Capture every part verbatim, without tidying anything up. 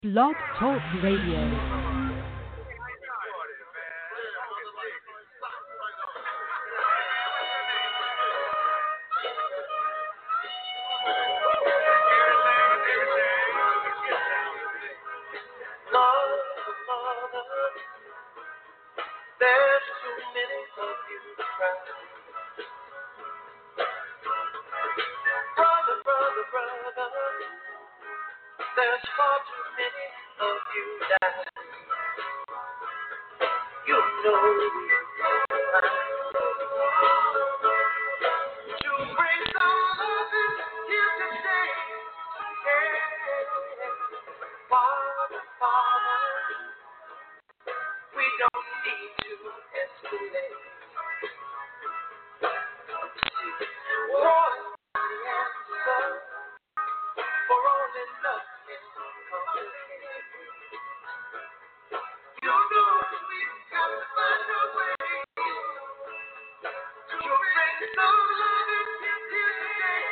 Blog Talk Radio. There's too many of you to cry. Brother, brother, brother, there's far too many of you die. You know to bring some loving here today. Hey, Father, Father, we don't need to escalate. War is the answer, for only love can complicate. You know we've got to find a way to bring some loving here today.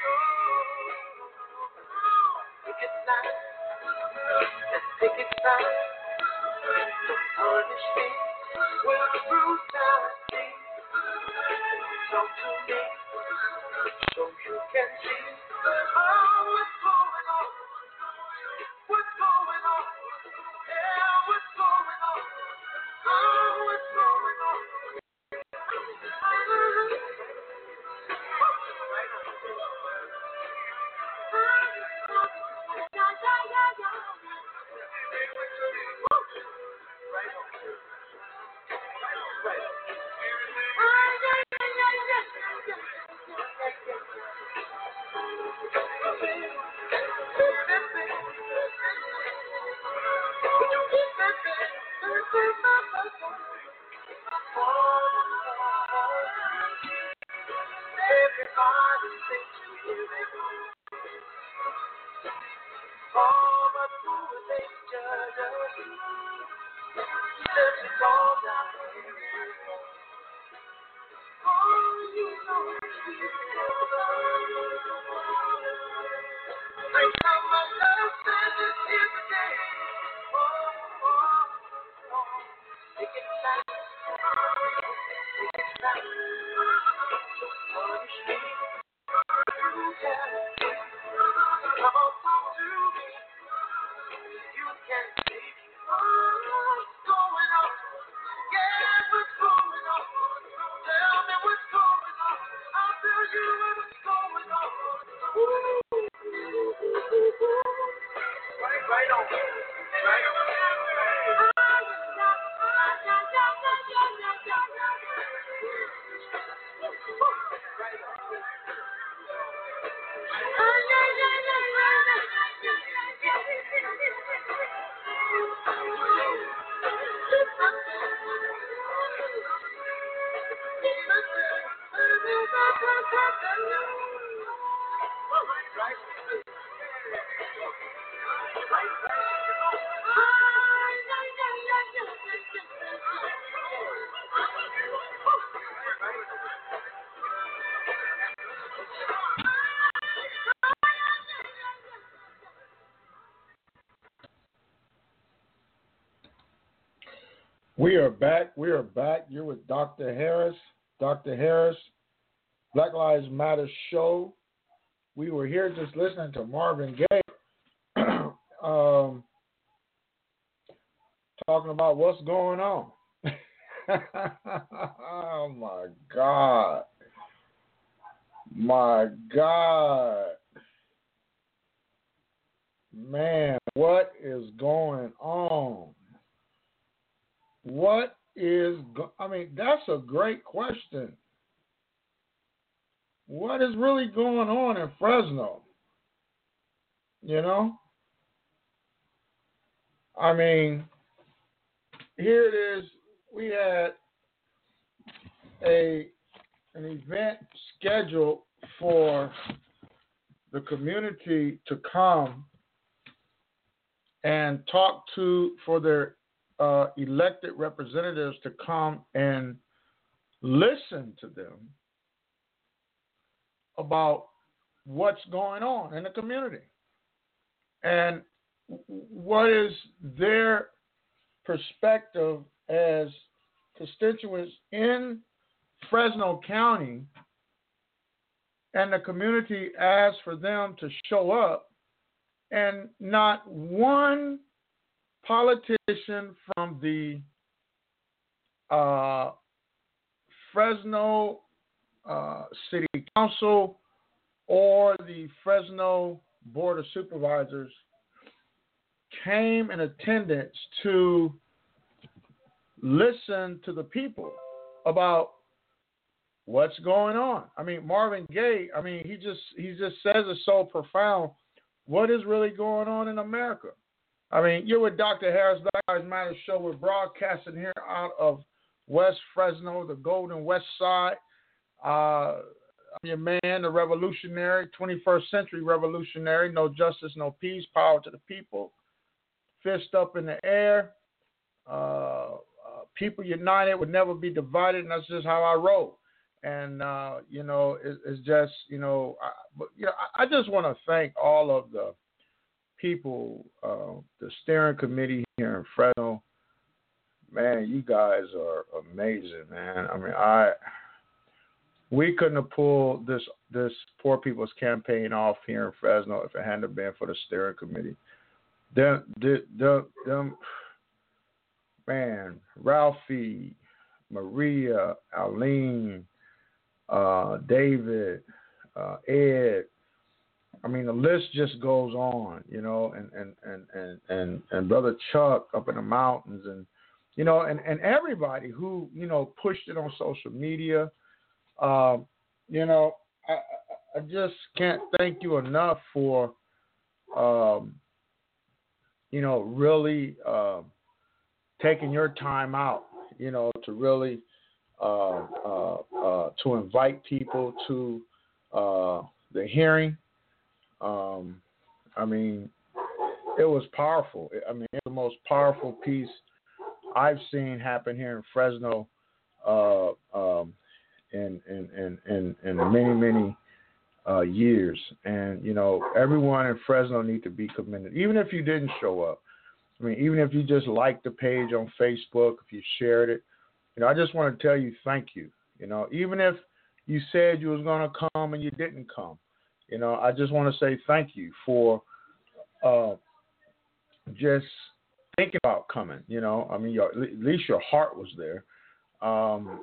Oh, pick it nice and pick it fine. Don't punish me with brutality. Talk to me so you can see oh, what's going on. What's going on? Yeah, what's going on? Oh, what's going on? Everybody thinks you live all but who they judge us. Says it's all down here. Oh, you know it's bring some of love standing here today. Oh, oh, oh. Take it back. Take it back. Don't punish me. Brutality. Come on, talk to me. You can see what's going on. Yeah, what's going on? Tell me what's going on. I'll tell you what's going on. Right, right on. Right on. We are back. We are back. You're with Doctor Harris. Doctor Harris, Black Lives Matter show. We were here just listening to Marvin Gaye um, talking about what's going on. Oh, my God. My God. Man, what is going on? What is, go- I mean, that's a great question. What is really going on in Fresno? You know? I mean, here it is. We had a an event scheduled for the community to come and talk to, for their uh, elected representatives to come and listen to them about what's going on in the community. And what is their perspective as constituents in Fresno County, and the community asked for them to show up, and not one politician from the uh, Fresno uh, City Council or the Fresno Board of Supervisors came in attendance to listen to the people about what's going on. I mean, Marvin Gaye, I mean, he just he just says it so profound. What is really going on in America? I mean, you're with Doctor Harris, Black Lives Matter show. We're broadcasting here out of West Fresno, the Golden West Side. Uh, I'm your man, the revolutionary, twenty-first century revolutionary. No justice, no peace, power to the people. Fist up in the air. Uh, uh, people united, would never be divided, and that's just how I roll. And, uh, you know, it, it's just, you know, I, but, you know, I, I just want to thank all of the people, uh, the steering committee here in Fresno. Man, you guys are amazing, man. I mean, I we couldn't have pulled this this Poor People's Campaign off here in Fresno if it hadn't been for the steering committee. Them, them, them, man, Ralphie, Maria, Aline, uh, David, uh, Ed. I mean, the list just goes on, you know, and, and, and, and, and, and Brother Chuck up in the mountains, and, you know, and, and everybody who, you know, pushed it on social media. Um, you know, I, I just can't thank you enough for, um, you know, really uh, taking your time out, you know, to really uh, uh, uh, to invite people to uh, the hearing. Um, I mean, it was powerful. I mean, it's the most powerful piece I've seen happen here in Fresno uh, um, in, in, in, in, in many, many uh, years. And, you know, everyone in Fresno needs to be commended, even if you didn't show up. I mean, even if you just liked the page on Facebook, if you shared it, you know, I just want to tell you thank you. You know, even if you said you was going to come and you didn't come, you know, I just want to say thank you for uh, just thinking about coming. You know, I mean, your, at least your heart was there. Um,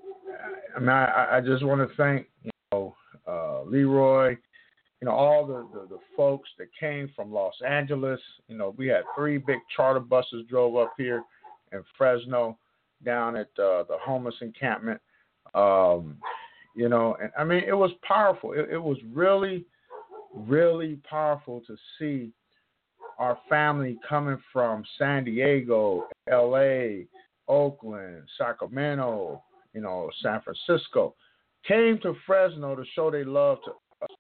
I mean, I, I just want to thank, you know, uh, Leroy, you know, all the, the, the folks that came from Los Angeles. You know, we had three big charter buses drove up here in Fresno down at uh, the homeless encampment. Um, you know, and I mean, it was powerful. It, it was really, really powerful to see our family coming from San Diego, L A, Oakland, Sacramento, you know, San Francisco, came to Fresno to show their love to us.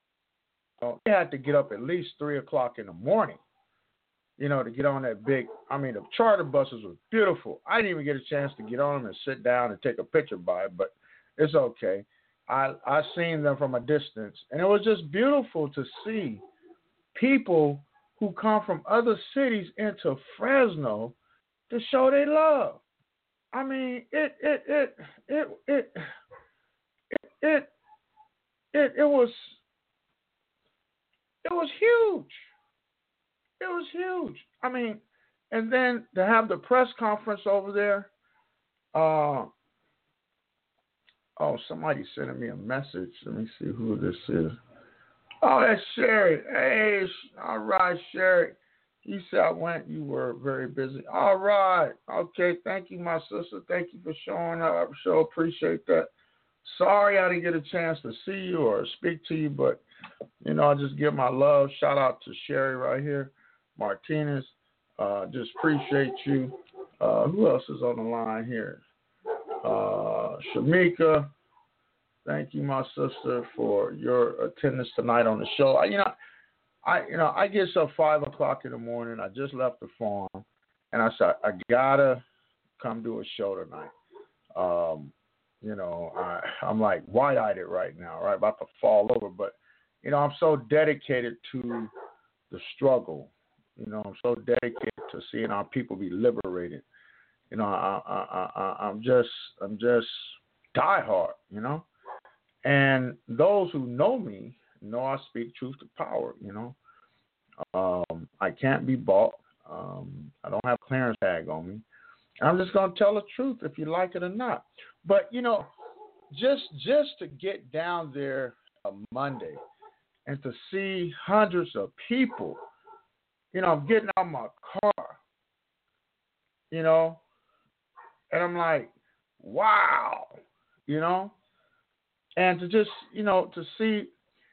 You know, they had to get up at least three o'clock in the morning, you know, to get on that big, I mean, the charter buses were beautiful. I didn't even get a chance to get on them and sit down and take a picture by it, but it's okay. I I seen them from a distance, and it was just beautiful to see people who come from other cities into Fresno to show their love. I mean, it it it it it it it it, it was it was huge. It was huge. I mean, and then to have the press conference over there. Uh, oh, somebody's sending me a message. Let me see who this is. Oh, that's Sherry. Hey, all right, Sherry. You said I went. You were very busy. All right. Okay. Thank you, my sister. Thank you for showing up. I sure appreciate that. Sorry I didn't get a chance to see you or speak to you, but, you know, I just give my love. Shout out to Sherry right here. Martinez. Uh, just appreciate you. Uh, who else is on the line here? Uh, Shamika. Thank you, my sister, for your attendance tonight on the show. I, you know, I you know I get up five o'clock in the morning. I just left the farm, and I said I gotta come do a show tonight. Um, you know, I, I'm like wide-eyed right now, right, about to fall over. But you know, I'm so dedicated to the struggle You know, I'm so dedicated to seeing our people be liberated. You know, I, I, I, I'm just, I'm just diehard. You know, and those who know me know I speak truth to power. You know, um, I can't be bought. Um, I don't have a clearance tag on me. I'm just gonna tell the truth if you like it or not. But you know, just just to get down there on Monday and to see hundreds of people, you know, I'm getting out my car, you know, and I'm like, wow, you know, and to just, you know, to see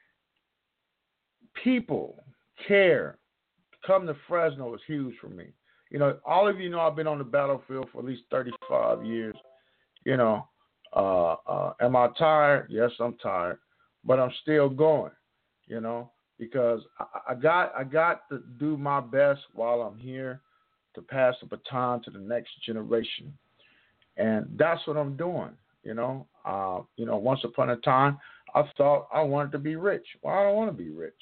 people care, come to Fresno is huge for me. You know, all of you know I've been on the battlefield for at least thirty-five years. You know, uh, uh, am I tired? Yes, I'm tired, but I'm still going. You know, because I, I got I got to do my best while I'm here to pass the baton to the next generation, and that's what I'm doing. You know, uh, you know, once upon a time I thought I wanted to be rich. Well, I don't want to be rich.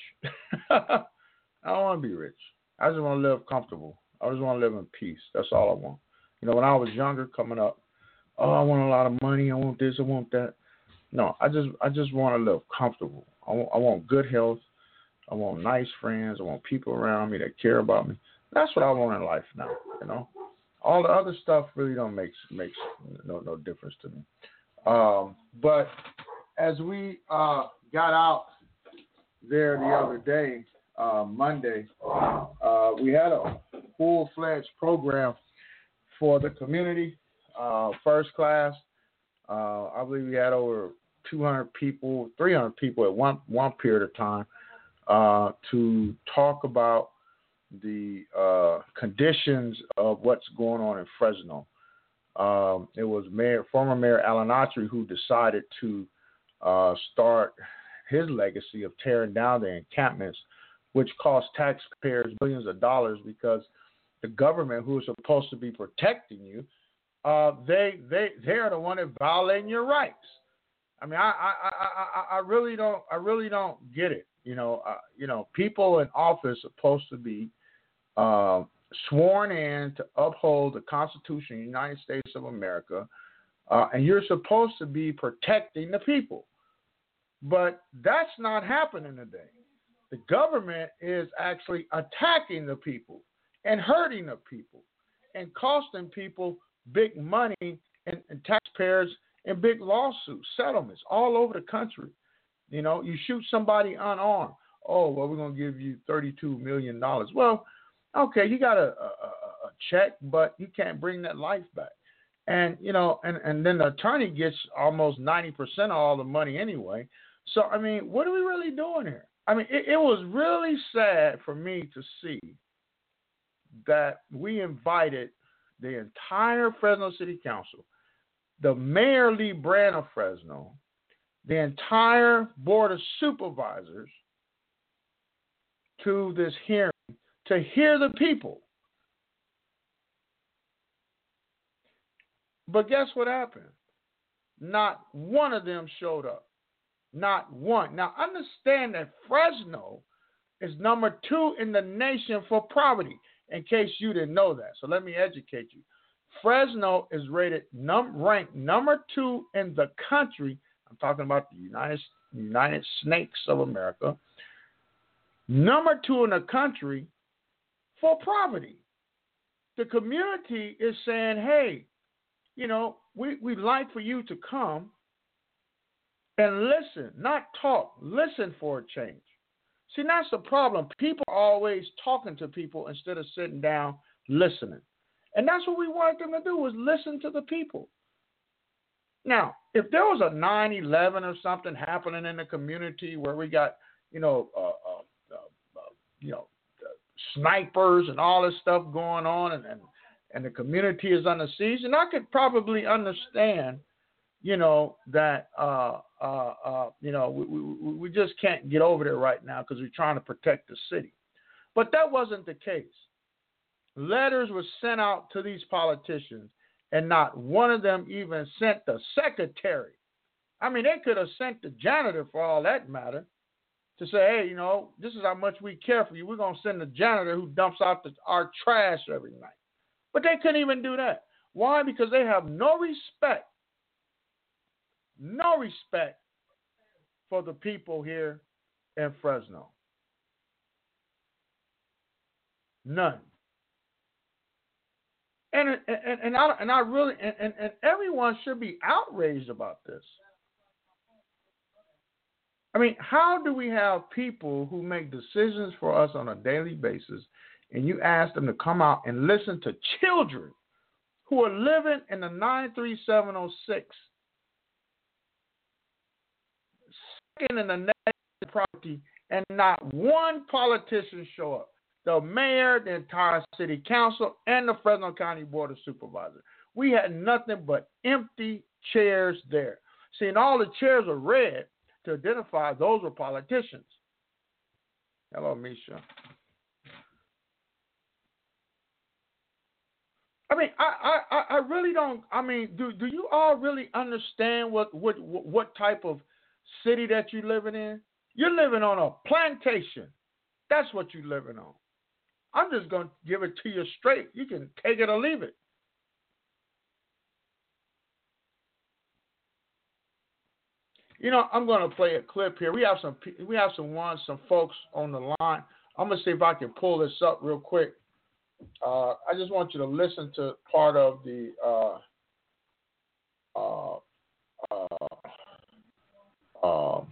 I don't want to be rich. I just want to live comfortable. I just want to live in peace. That's all I want. You know, when I was younger, coming up, oh, I want a lot of money. I want this. I want that. No, I just, I just want to live comfortable. I want, I want good health. I want nice friends. I want people around me that care about me. That's what I want in life now. You know, all the other stuff really don't make makes no no difference to me. Um, but as we uh, got out there the other day, uh, Monday, uh, we had a full-fledged program for the community, uh, first class. Uh, I believe we had over two hundred people, three hundred people at one one period of time uh, to talk about the uh, conditions of what's going on in Fresno. Um, it was Mayor, former Mayor Alan Autry who decided to uh, start his legacy of tearing down the encampments, which cost taxpayers billions of dollars because the government, who is supposed to be protecting you, uh, they they they are the one that violating your rights. I mean, I I, I, I really don't I really don't get it. You know, uh, you know, people in office are supposed to be uh, sworn in to uphold the Constitution of the United States of America, uh, and you're supposed to be protecting the people. But that's not happening today. The government is actually attacking the people and hurting the people and costing people big money and, and taxpayers and big lawsuits, settlements all over the country. You know, you shoot somebody unarmed. Oh, well, we're going to give you thirty-two million dollars. Well, okay, you got a, a, a check, but you can't bring that life back. And, you know, and, and then the attorney gets almost ninety percent of all the money anyway. So, I mean, what are we really doing here? I mean, it, it was really sad for me to see that we invited the entire Fresno City Council, the Mayor Lee Brand of Fresno, the entire Board of Supervisors to this hearing to hear the people. But guess what happened? Not one of them showed up. Not one. Now, understand that Fresno is number two in the nation for poverty, in case you didn't know that. So let me educate you. Fresno is rated num- ranked number two in the country. I'm talking about the United, United Snakes of America. Number two in the country for poverty. The community is saying, hey, you know, we, we'd like for you to come and listen, not talk, listen for a change. See, that's the problem. People are always talking to people instead of sitting down listening. And that's what we wanted them to do, was listen to the people. Now, if there was a nine eleven or something happening in the community where we got, you know, uh, uh, uh, uh, you know, uh, snipers and all this stuff going on, and, and, and the community is under siege, and I could probably understand, you know, that, uh, uh, uh, you know, we, we, we just can't get over there right now because we're trying to protect the city. But that wasn't the case. Letters were sent out to these politicians, and not one of them even sent the secretary. I mean, they could have sent the janitor, for all that matter, to say, hey, you know, this is how much we care for you. We're going to send the janitor who dumps out the, our trash every night. But they couldn't even do that. Why? Because they have no respect, no respect for the people here in Fresno. None. And and and I and I really and, and, and everyone should be outraged about this. I mean, how do we have people who make decisions for us on a daily basis, and you ask them to come out and listen to children who are living in the nine three seven oh six, second in the next property, and not one politician show up? The mayor, the entire city council, and the Fresno County Board of Supervisors. We had nothing but empty chairs there. See, and all the chairs are red to identify those were politicians. Hello, Misha. I mean, I, I, I really don't. I mean, do do you all really understand what what what type of city that you're living in? You're living on a plantation. That's what you're living on. I'm just going to give it to you straight. You can take it or leave it. You know, I'm going to play a clip here. We have some we have some ones, some folks on the line. I'm going to see if I can pull this up real quick. Uh, I just want you to listen to part of the uh, uh, uh, uh,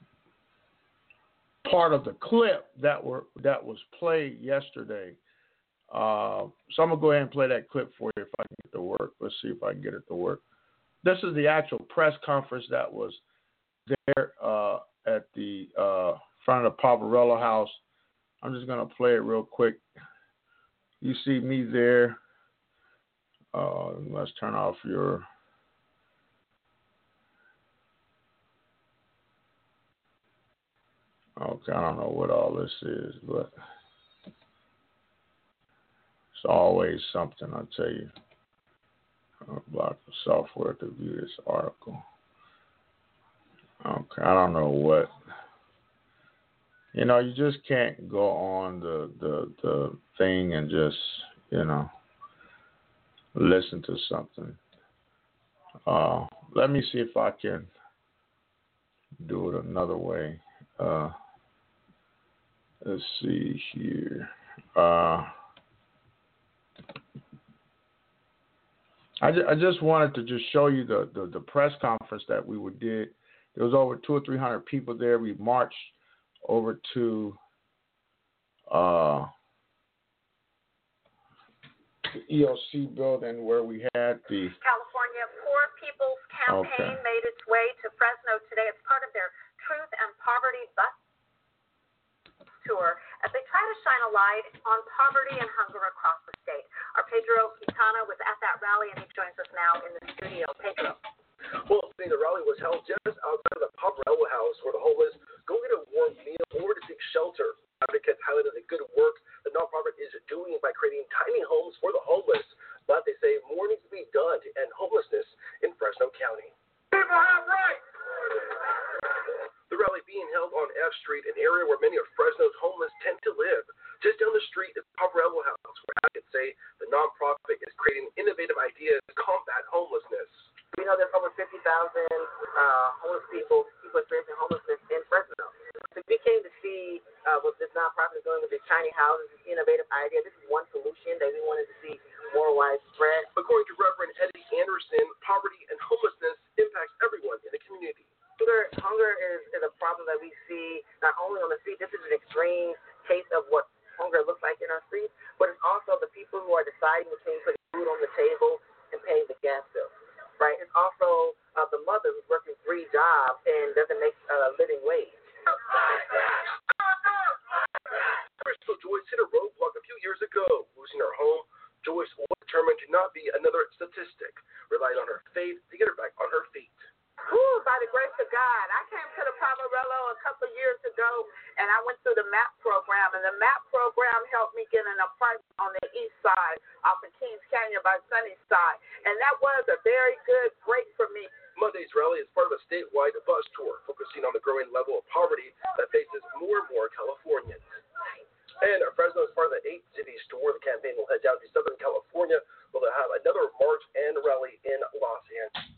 part of the clip that were that was played yesterday. Uh, so I'm gonna go ahead and play that clip for you if I can get it to work. Let's see if I can get it to work. This is the actual press conference that was there uh, at the uh, front of the Poverello House. I'm just gonna play it real quick. You see me there. Uh, let's turn off your. Okay, I don't know what all this is, but it's always something, I'll tell you. I'll block the software to view this article. Okay, I don't know what. You know, you just can't go on the, the, the thing and just, you know, listen to something. Uh, let me see if I can do it another way. Uh, Let's see here. Uh, I, ju- I just wanted to just show you the, the, the press conference that we did. There was over two or three hundred people there. We marched over to uh, the E O C building where we had the California Poor People's Campaign okay. made its way to Fresno today. It's part of their Truth and Poverty bus tour as they try to shine a light on poverty and hunger across the state. Our Pedro Quintana was at that rally, and he joins us now in the studio. Pedro. Well, the rally was held just outside of the Poverello House, where the homeless go get a warm meal or to seek shelter. Advocates highlighted the good work the nonprofit is doing by creating tiny homes for the homeless, but they say more needs to be done to end homelessness in Fresno County. People have rights! The rally being held on F Street, an area where many of Fresno's homeless tend to live. Just down the street is Poverello House, where advocates say the nonprofit is creating innovative ideas to combat homelessness. We know there's over fifty thousand uh, homeless people, people experiencing homelessness in Fresno. So we came to see uh, what this nonprofit is doing with these tiny houses, this innovative idea. This is one solution that we wanted to see more widespread. According to Reverend Eddie Anderson, poverty and homelessness impacts everyone in the community. Hunger, hunger is, is a problem that we see not only on the street. This is an extreme case of what hunger looks like in our streets, but it's also the people who are deciding between putting food on the table and paying the gas bill, right? It's also uh, the mother who's working three jobs and doesn't make a uh, living wage. Crystal Joyce hit a roadblock a few years ago, losing her home. Joyce was determined to not be another statistic, relied on her faith to get her back on her feet. Whew, by the grace of God. I came to the Poverello a couple of years ago, and I went through the MAP program, and the MAP program helped me get an apartment on the east side off of Kings Canyon by Sunnyside, and that was a very good break for me. Monday's rally is part of a statewide bus tour focusing on the growing level of poverty that faces more and more Californians. And Fresno is part of the eight cities tour. The campaign will head down to Southern California, where they'll have another march and rally in Los Angeles.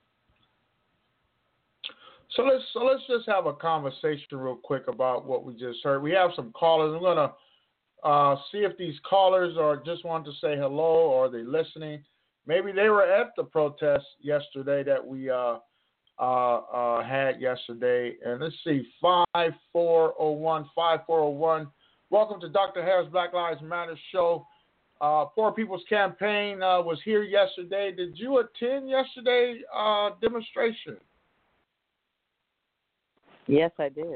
So let's so let's just have a conversation real quick about what we just heard. We have some callers. I'm gonna uh, see if these callers are just want to say hello or are they listening. Maybe they were at the protest yesterday that we uh, uh, uh, had yesterday. And let's see, five four zero one five four zero one. Welcome to Doctor Harris Black Lives Matter show. Uh, Poor People's Campaign uh, was here yesterday. Did you attend yesterday uh, demonstration? Yes, I did.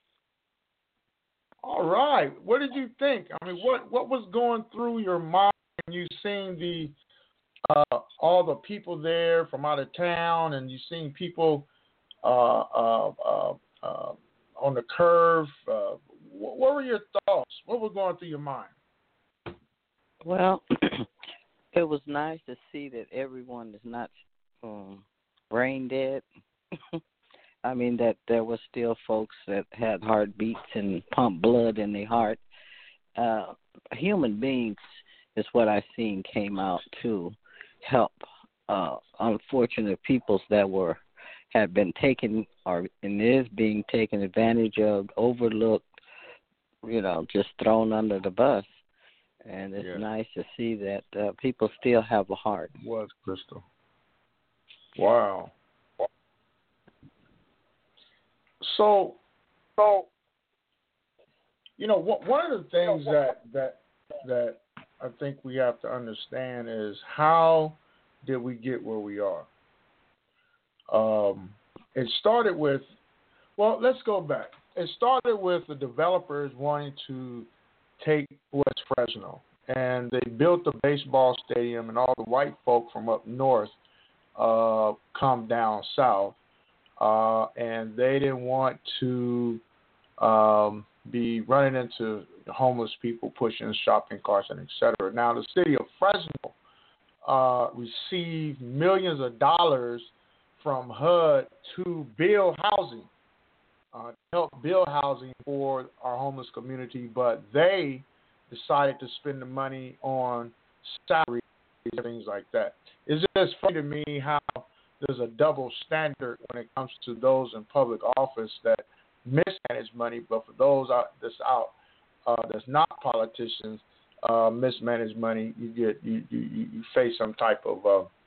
All right. What did you think? I mean, what, what was going through your mind when you seen the uh, all the people there from out of town, and you seen people uh, uh, uh, uh, on the curve? Uh, what, what were your thoughts? What was going through your mind? Well, it was nice to see that everyone is not um, brain dead. I mean, that there were still folks that had heartbeats and pumped blood in their heart. Uh, human beings is what I seen came out to help uh, unfortunate peoples that were had been taken or and is being taken advantage of, overlooked, you know, just thrown under the bus. And it's yeah. nice to see that uh, people still have a heart. Was Crystal? Wow. So, so you know, one of the things that that that I think we have to understand is how did we get where we are? Um, it started with, well, let's go back. It started with the developers wanting to take West Fresno, and they built the baseball stadium, and all the white folk from up north uh, come down south. Uh, and they didn't want to um, be running into homeless people pushing shopping carts and et cetera. Now, the city of Fresno uh, received millions of dollars from H U D to build housing, uh, to help build housing for our homeless community, but they decided to spend the money on salaries and things like that. It's just funny to me how there's a double standard when it comes to those in public office that mismanage money, but for those out that's out uh, that's not politicians, uh, mismanage money, you get you, you, you face some type of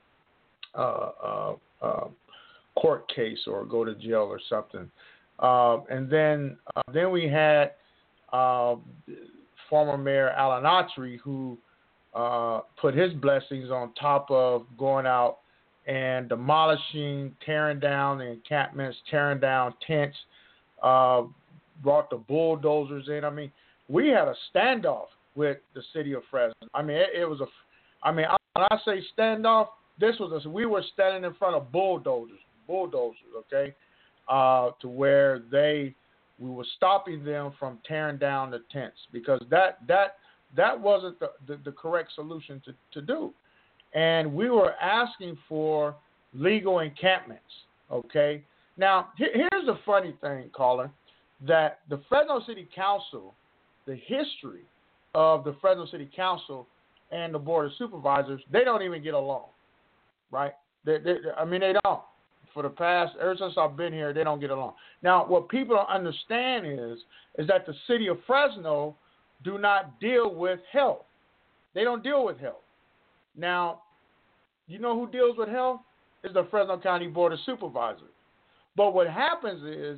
uh, uh, uh, uh, court case or go to jail or something. Uh, and then uh, then we had uh, former Mayor Alan Autry, who uh, put his blessings on top of going out and demolishing, tearing down the encampments, tearing down tents, uh, brought the bulldozers in. I mean, we had a standoff with the city of Fresno. I mean, it, it was a, I mean, when I say standoff, this was a, we were standing in front of bulldozers, bulldozers, okay, uh, to where they, we were stopping them from tearing down the tents because that that that wasn't the, the, the correct solution to, to do. And we were asking for legal encampments, okay? Now, here's the funny thing, caller, that the Fresno City Council, the history of the Fresno City Council and the Board of Supervisors, they don't even get along, right? They, they, I mean, they don't. For the past, ever since I've been here, they don't get along. Now, what people don't understand is, is that the city of Fresno do not deal with health. They don't deal with health. Now, you know who deals with health? It's the Fresno County Board of Supervisors. But what happens is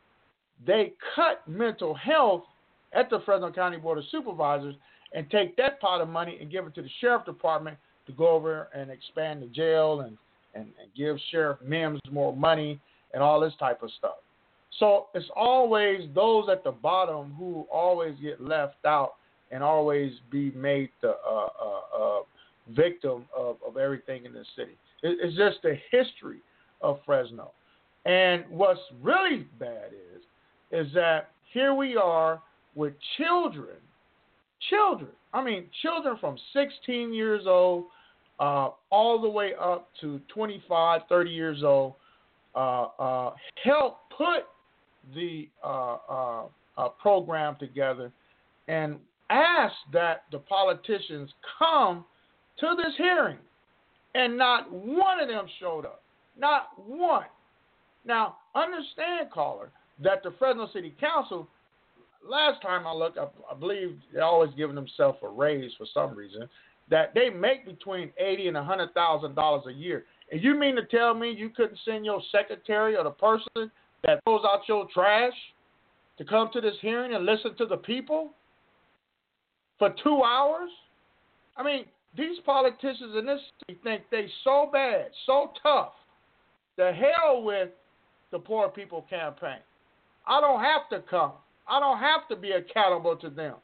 they cut mental health at the Fresno County Board of Supervisors and take that pot of money and give it to the Sheriff Department to go over and expand the jail and, and, and give Sheriff Mims more money and all this type of stuff. So it's always those at the bottom who always get left out and always be made the uh, uh, uh, victim of, of everything in the city. It, it's just the history of Fresno. And what's really bad is, is that here we are with children, children, I mean, children from sixteen years old uh, all the way up to twenty-five, thirty years old uh, uh, helped put the uh, uh, uh, program together and asked that the politicians come to this hearing, and not one of them showed up. Not one. Now, understand, caller, that the Fresno City Council, last time I looked, I, I believe they're always giving themselves a raise for some reason, that they make between eighty and one hundred thousand dollars a year. And you mean to tell me you couldn't send your secretary or the person that throws out your trash to come to this hearing and listen to the people for two hours? I mean, these politicians in this city think they so bad, so tough. The hell with the Poor People Campaign. I don't have to come. I don't have to be accountable to them.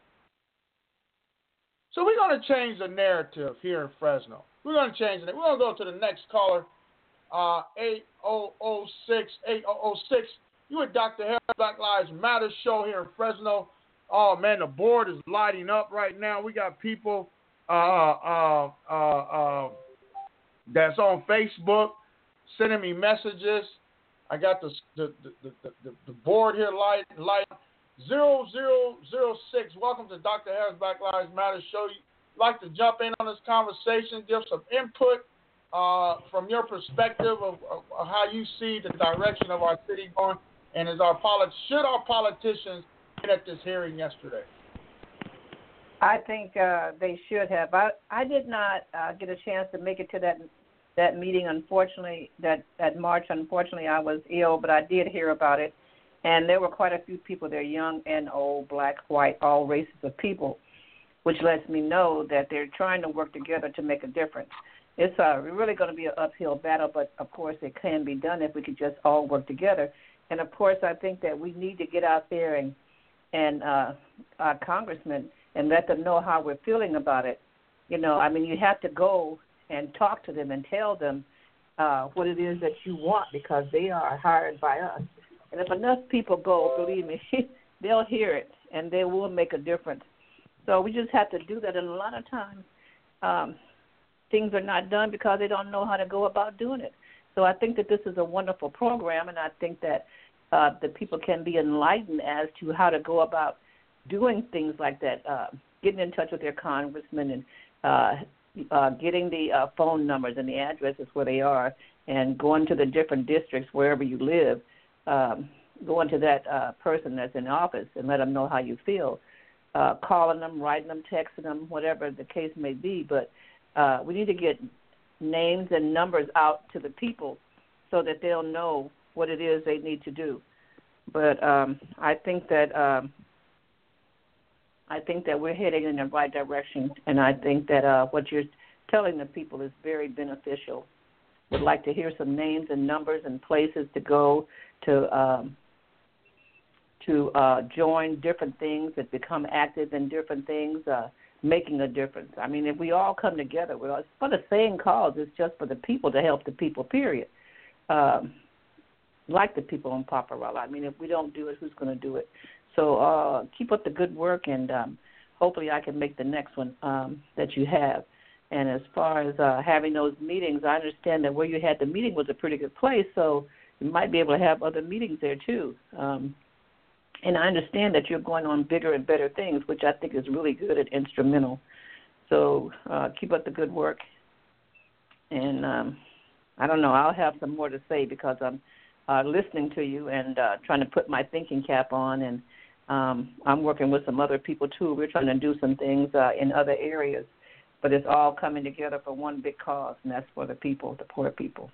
So we're going to change the narrative here in Fresno. We're going to change it. We're going to go to the next caller, uh, eight oh six, eight oh six. You with Doctor Harris, Black Lives Matter show here in Fresno. Oh, man, the board is lighting up right now. We got people uh, uh, uh, uh, that's on Facebook sending me messages. I got the the, the, the, the, the board here light light zero zero zero six. Welcome to Doctor Harris Black Lives Matter show. You like to jump in on this conversation, give some input uh, from your perspective of, of, of how you see the direction of our city going, and is our polit- should our politicians be at this hearing yesterday? I think uh, they should have. I I did not uh, get a chance to make it to that that meeting. Unfortunately, that that March. Unfortunately, I was ill, but I did hear about it, and there were quite a few people there, young and old, black, white, all races of people, which lets me know that they're trying to work together to make a difference. It's uh, really going to be an uphill battle, but of course it can be done if we could just all work together. And of course, I think that we need to get out there and and uh, our congressmen and let them know how we're feeling about it. You know, I mean, you have to go and talk to them and tell them uh, what it is that you want, because they are hired by us. And if enough people go, believe me, they'll hear it and they will make a difference. So we just have to do that. And a lot of times um, things are not done because they don't know how to go about doing it. So I think that this is a wonderful program, and I think that uh, the people can be enlightened as to how to go about doing things like that, uh, getting in touch with their congressmen and uh, uh, getting the uh, phone numbers and the addresses where they are, and going to the different districts wherever you live, um, going to that uh, person that's in office and let them know how you feel, uh, calling them, writing them, texting them, whatever the case may be. But uh, we need to get names and numbers out to the people so that they'll know what it is they need to do. But um, I think that um, I think that we're heading in the right direction, and I think that uh, what you're telling the people is very beneficial. Would like to hear some names and numbers and places to go to um, to uh, join different things, that become active in different things, uh, making a difference. I mean, if we all come together, we're, it's for the same cause. It's just for the people, to help the people, period. Um, like the people in Paparella. I mean, if we don't do it, who's going to do it? So uh, keep up the good work, and um, hopefully I can make the next one um, that you have. And as far as uh, having those meetings, I understand that where you had the meeting was a pretty good place, so you might be able to have other meetings there too. Um, and I understand that you're going on bigger and better things, which I think is really good and instrumental. So uh, keep up the good work. And um, I don't know, I'll have some more to say because I'm uh, listening to you and uh, trying to put my thinking cap on, and um, I'm working with some other people too. We're trying to do some things uh, in other areas, but it's all coming together for one big cause, and that's for the people, the poor people.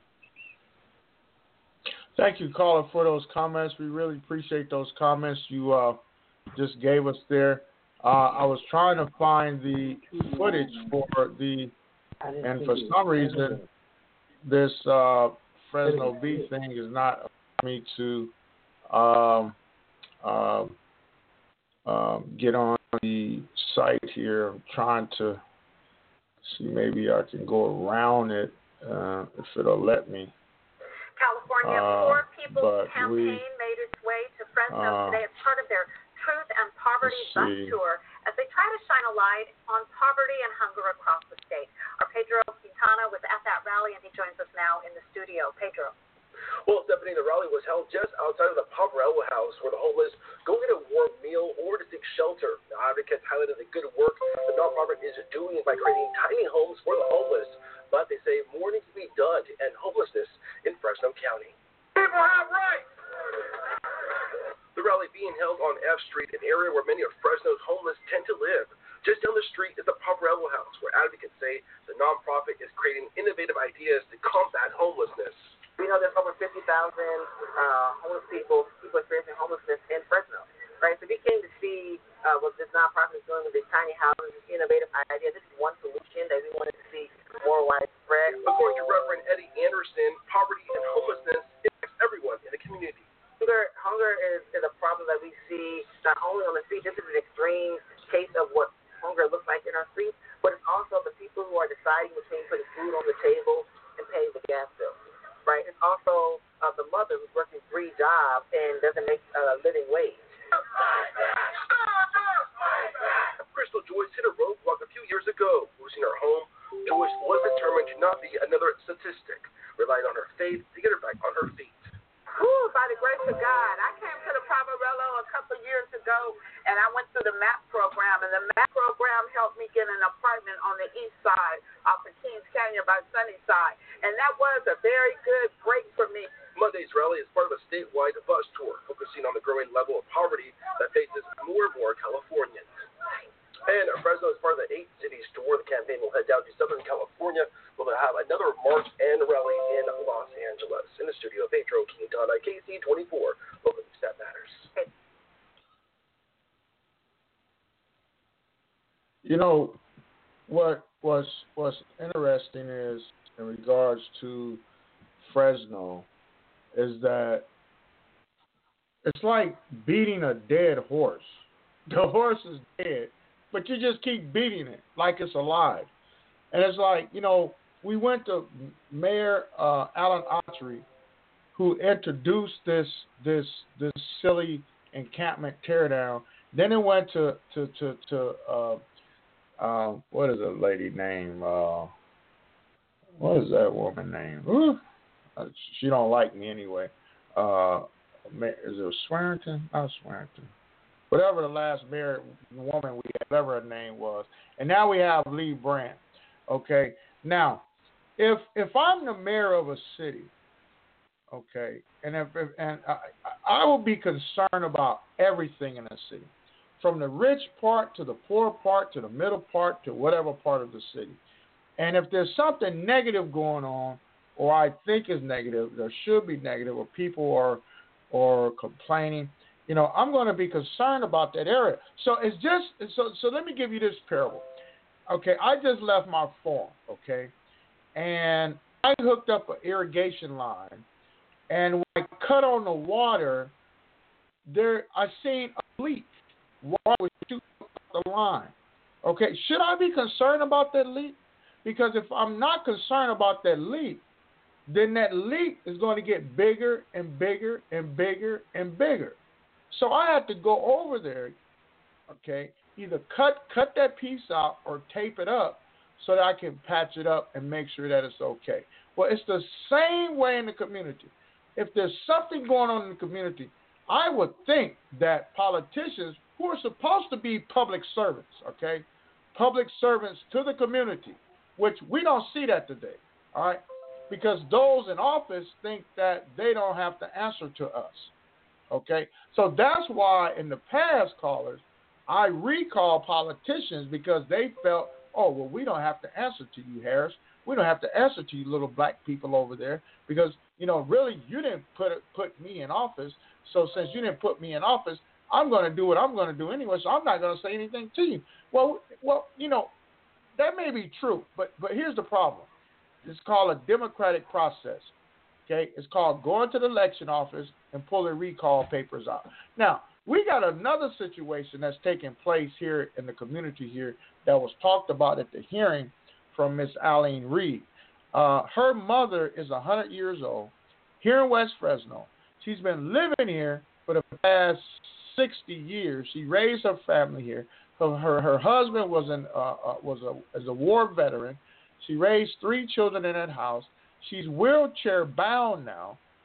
Thank you, caller, for those comments. We really appreciate those comments you uh, just gave us there. Uh, I was trying to find the footage for the, and for some reason, this uh, Fresno Bee thing is not allowing me to um, uh, um, get on the site here. I'm trying to see, maybe I can go around it uh, if it'll let me. California Uh, Poor People's Campaign we, made its way to Fresno uh, today as part of their Truth and Poverty Bus see. Tour as they try to shine a light on poverty and hunger across the state. Our Pedro Quintana was at that rally, and he joins us now in the studio. Pedro. Well, Stephanie, the rally was held just outside of the Poverello House, where the homeless go get a warm meal or to seek shelter. The advocates highlighted the good work the nonprofit is doing by creating tiny homes for the homeless, but they say more needs to be done to end homelessness in Fresno County. People have rights! The rally being held on F Street, an area where many of Fresno's homeless tend to live. Just down the street is the Poverello House, where advocates say the nonprofit is creating innovative ideas to combat homelessness. We know there's over fifty thousand uh, homeless people, people experiencing homelessness in Fresno, right? So we came to see uh, what this nonprofit is doing with these tiny houses, this innovative idea. This is one solution that we wanted to see more widespread. According to Reverend Eddie Anderson, poverty and homelessness affects everyone in the community. Hunger, hunger is, is a problem that we see not only on the street. This is an extreme case of what hunger looks like in our streets, but it's also the people who are deciding between putting food on the table and paying the gas bill. Right? It's also uh, the mother who's working three jobs and doesn't make a uh, living wage. Crystal Joyce hit a roadblock a few years ago. Losing her home, Joyce was determined to not be another statistic, relying on her faith to get her back on her feet. Ooh, by the grace of God. I came to the Poverello a couple of years ago, and I went through the MAP program, and the MAP program helped me get an apartment on the east side off of Kings Canyon by Sunnyside, and that was a very good break for me. Monday's rally is part of a statewide bus tour focusing on the growing level of poverty that faces more and more Californians. And Fresno is part of the eight cities tour. The campaign will head down to Southern California, where they'll have another march and rally in Los Angeles. In the studio, Pedro Quintana, K C twenty-four, Local News That Matters. You know, what was what's interesting is, in regards to Fresno, is that it's like beating a dead horse. The horse is dead, but you just keep beating it like it's alive. And it's like, you know, we went to Mayor uh, Alan Autry, who introduced this this this silly encampment teardown. Then it went to to to, to uh, uh, what is the lady name? Uh, what is that woman name? Ooh, she don't like me anyway. Uh, is it Swearington? Not Swearington. Whatever the last mayor woman we had, whatever her name was. And now we have Lee Brandt. Okay. Now, if if I'm the mayor of a city, okay, and if, if and I, I will be concerned about everything in a city, from the rich part to the poor part to the middle part to whatever part of the city. And if there's something negative going on, or I think is negative, there should be negative, or people are or complaining, you know, I'm going to be concerned about that area. So it's just so. So let me give you this parable. Okay, I just left my farm. Okay, and I hooked up an irrigation line, and when I cut on the water, there I seen a leak. Water was shooting up the line. Okay, should I be concerned about that leak? Because if I'm not concerned about that leak, then that leak is going to get bigger and bigger and bigger and bigger. So I had to go over there, okay, either cut cut that piece out or tape it up so that I can patch it up and make sure that it's okay. Well, it's the same way in the community. If there's something going on in the community, I would think that politicians who are supposed to be public servants, okay, public servants to the community, which we don't see that today, all right, because those in office think that they don't have to answer to us. Okay, so that's why in the past, callers, I recall politicians because they felt, oh, well, we don't have to answer to you, Harris. We don't have to answer to you little black people over there because, you know, really you didn't put put me in office. So since you didn't put me in office, I'm going to do what I'm going to do anyway, so I'm not going to say anything to you. Well, well, you know, that may be true, but but here's the problem. It's called a democratic process. Okay, it's called going to the election office and pulling recall papers out. Now, we got another situation that's taking place here in the community here that was talked about at the hearing from Miss Eileen Reed. Uh, her mother is one hundred years old here in West Fresno. She's been living here for the past sixty years. She raised her family here. Her her, her husband was an uh, uh, was a as a war veteran. She raised three children in that house. She's wheelchair bound now,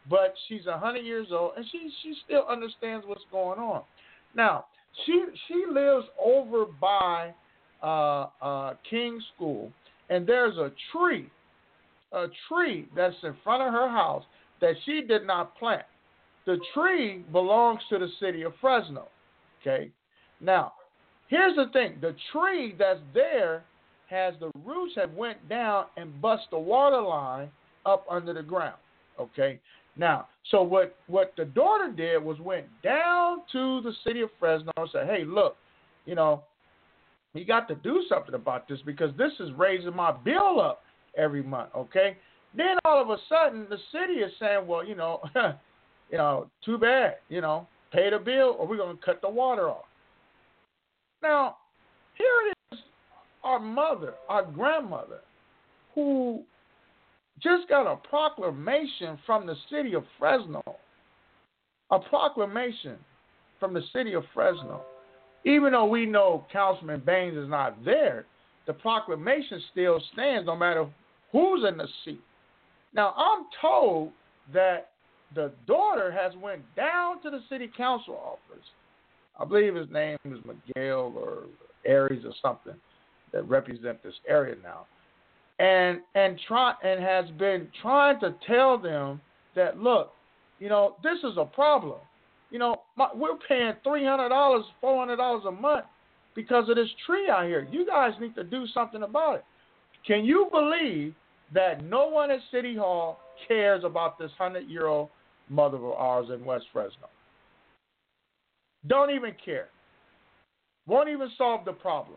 but she's a hundred years old, and she she still understands what's going on. Now, she she lives over by uh, uh, King School, and there's a tree, a tree that's in front of her house that she did not plant. The tree belongs to the city of Fresno. Okay. Now, here's the thing: the tree that's there has the roots have went down and bust the water line up under the ground. Okay. Now, so what, what the daughter did was went down to the city of Fresno and said, hey, look, you know, you got to do something about this because this is raising my bill up every month, okay? Then all of a sudden the city is saying, well, you know, you know, too bad, you know, pay the bill or we're going to cut the water off. Now, here it is, our mother, our grandmother, who just got a proclamation from the city of Fresno. A proclamation from the city of Fresno. Even though we know Councilman Baines is not there, the proclamation still stands no matter who's in the seat. Now, I'm told that the daughter has went down to the city council office. I believe his name is Miguel or Aries or something that represent this area now. And and try and has been trying to tell them that, look, you know, this is a problem. You know, my, we're paying three hundred dollars, four hundred dollars a month because of this tree out here. You guys need to do something about it. Can you believe that no one at City Hall cares about this hundred-year-old mother of ours in West Fresno? Don't even care. Won't even solve the problem.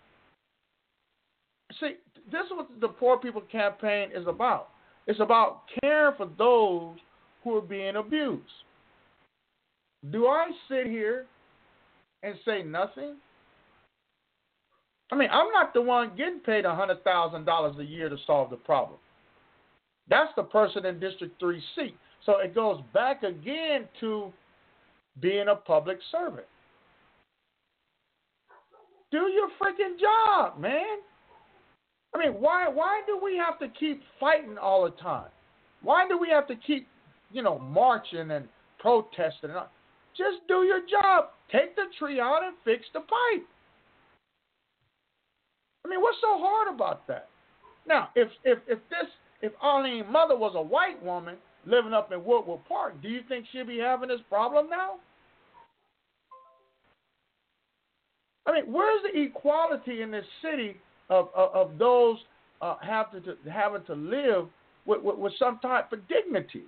See, this is what the Poor People Campaign is about. It's about caring for those who are being abused. Do I sit here and say nothing? I mean, I'm not the one getting paid one hundred thousand dollars a year to solve the problem. That's the person in District three C. So it goes back again to being a public servant. Do your freaking job, man. I mean, why why do we have to keep fighting all the time? Why do we have to keep, you know, marching and protesting? And all? Just do your job. Take the tree out and fix the pipe. I mean, what's so hard about that? Now, if if if this if Arlene's mother was a white woman living up in Woodward Park, do you think she'd be having this problem now? I mean, where's the equality in this city of of, of those uh, have to, to having to live with, with, with some type of dignity?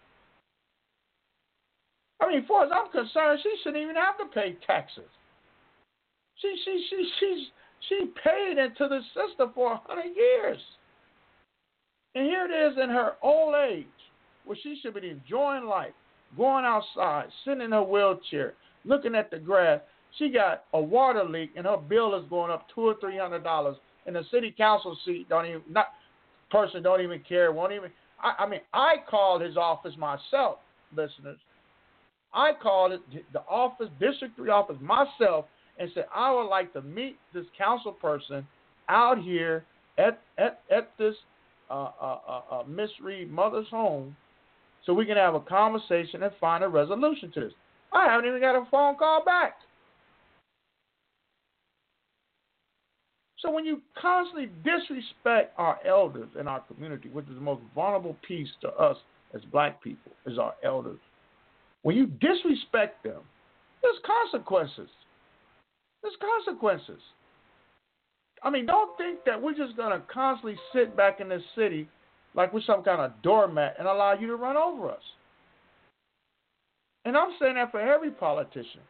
I mean, as far as I'm concerned, she shouldn't even have to pay taxes. She she she she's she paid into the system for a hundred years, and here it is in her old age, where she should be enjoying life, going outside, sitting in her wheelchair, looking at the grass. She got a water leak, and her bill is going up two or three hundred dollars. And the city council seat don't even not person don't even care. Won't even. I, I mean, I called his office myself, listeners. I called it the office, District three office myself, and said I would like to meet this council person out here at at at this uh, uh, uh, uh, Miss Reed mother's home, so we can have a conversation and find a resolution to this. I haven't even got a phone call back. So when you constantly disrespect our elders in our community, which is the most vulnerable piece to us as black people, is our elders. When you disrespect them, there's consequences. There's consequences. I mean, don't think that we're just going to constantly sit back in this city like we're some kind of doormat and allow you to run over us. And I'm saying that for every politician.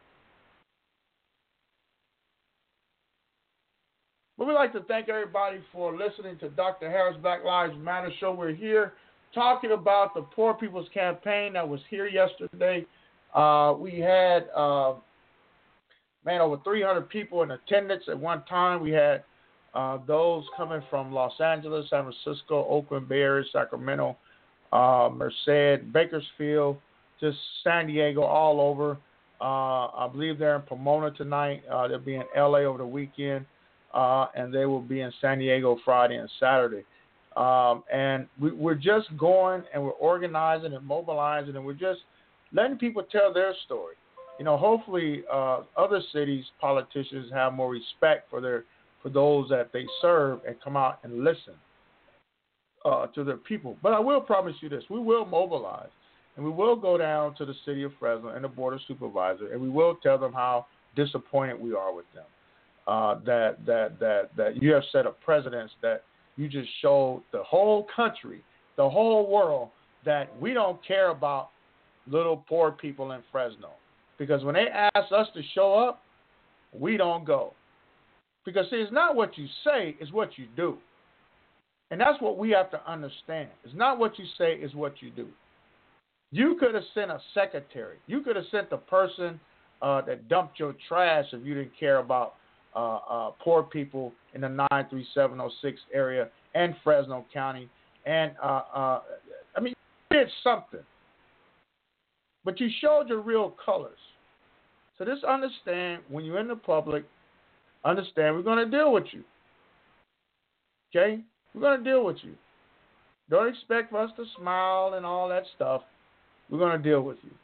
But we'd like to thank everybody for listening to Doctor Harris Black Lives Matter show. We're here talking about the Poor People's Campaign that was here yesterday. Uh, we had, uh, man, over three hundred people in attendance at one time. We had uh, those coming from Los Angeles, San Francisco, Oakland, Bay Area, Sacramento, uh, Merced, Bakersfield, just San Diego, all over. Uh, I believe they're in Pomona tonight. Uh, they'll be in L A over the weekend. Uh, and they will be in San Diego Friday and Saturday. Um, and we, we're just going and we're organizing and mobilizing, and we're just letting people tell their story. You know, hopefully uh, other cities' politicians have more respect for their for those that they serve and come out and listen uh, to their people. But I will promise you this: we will mobilize, and we will go down to the city of Fresno and the board of supervisors, and we will tell them how disappointed we are with them. Uh, that that that that you have set a precedence that you just showed the whole country, the whole world, that we don't care about little poor people in Fresno. Because when they ask us to show up, we don't go. Because, see, it's not what you say, it's what you do. And that's what we have to understand. It's not what you say, it's what you do. You could have sent a secretary. You could have sent the person uh, that dumped your trash if you didn't care about uh, uh, poor people in the nine three seven oh six area and Fresno County. And, uh, uh, I mean, you did something. But you showed your real colors. So just understand, when you're in the public, understand we're going to deal with you. Okay? We're going to deal with you. Don't expect for us to smile and all that stuff. We're going to deal with you.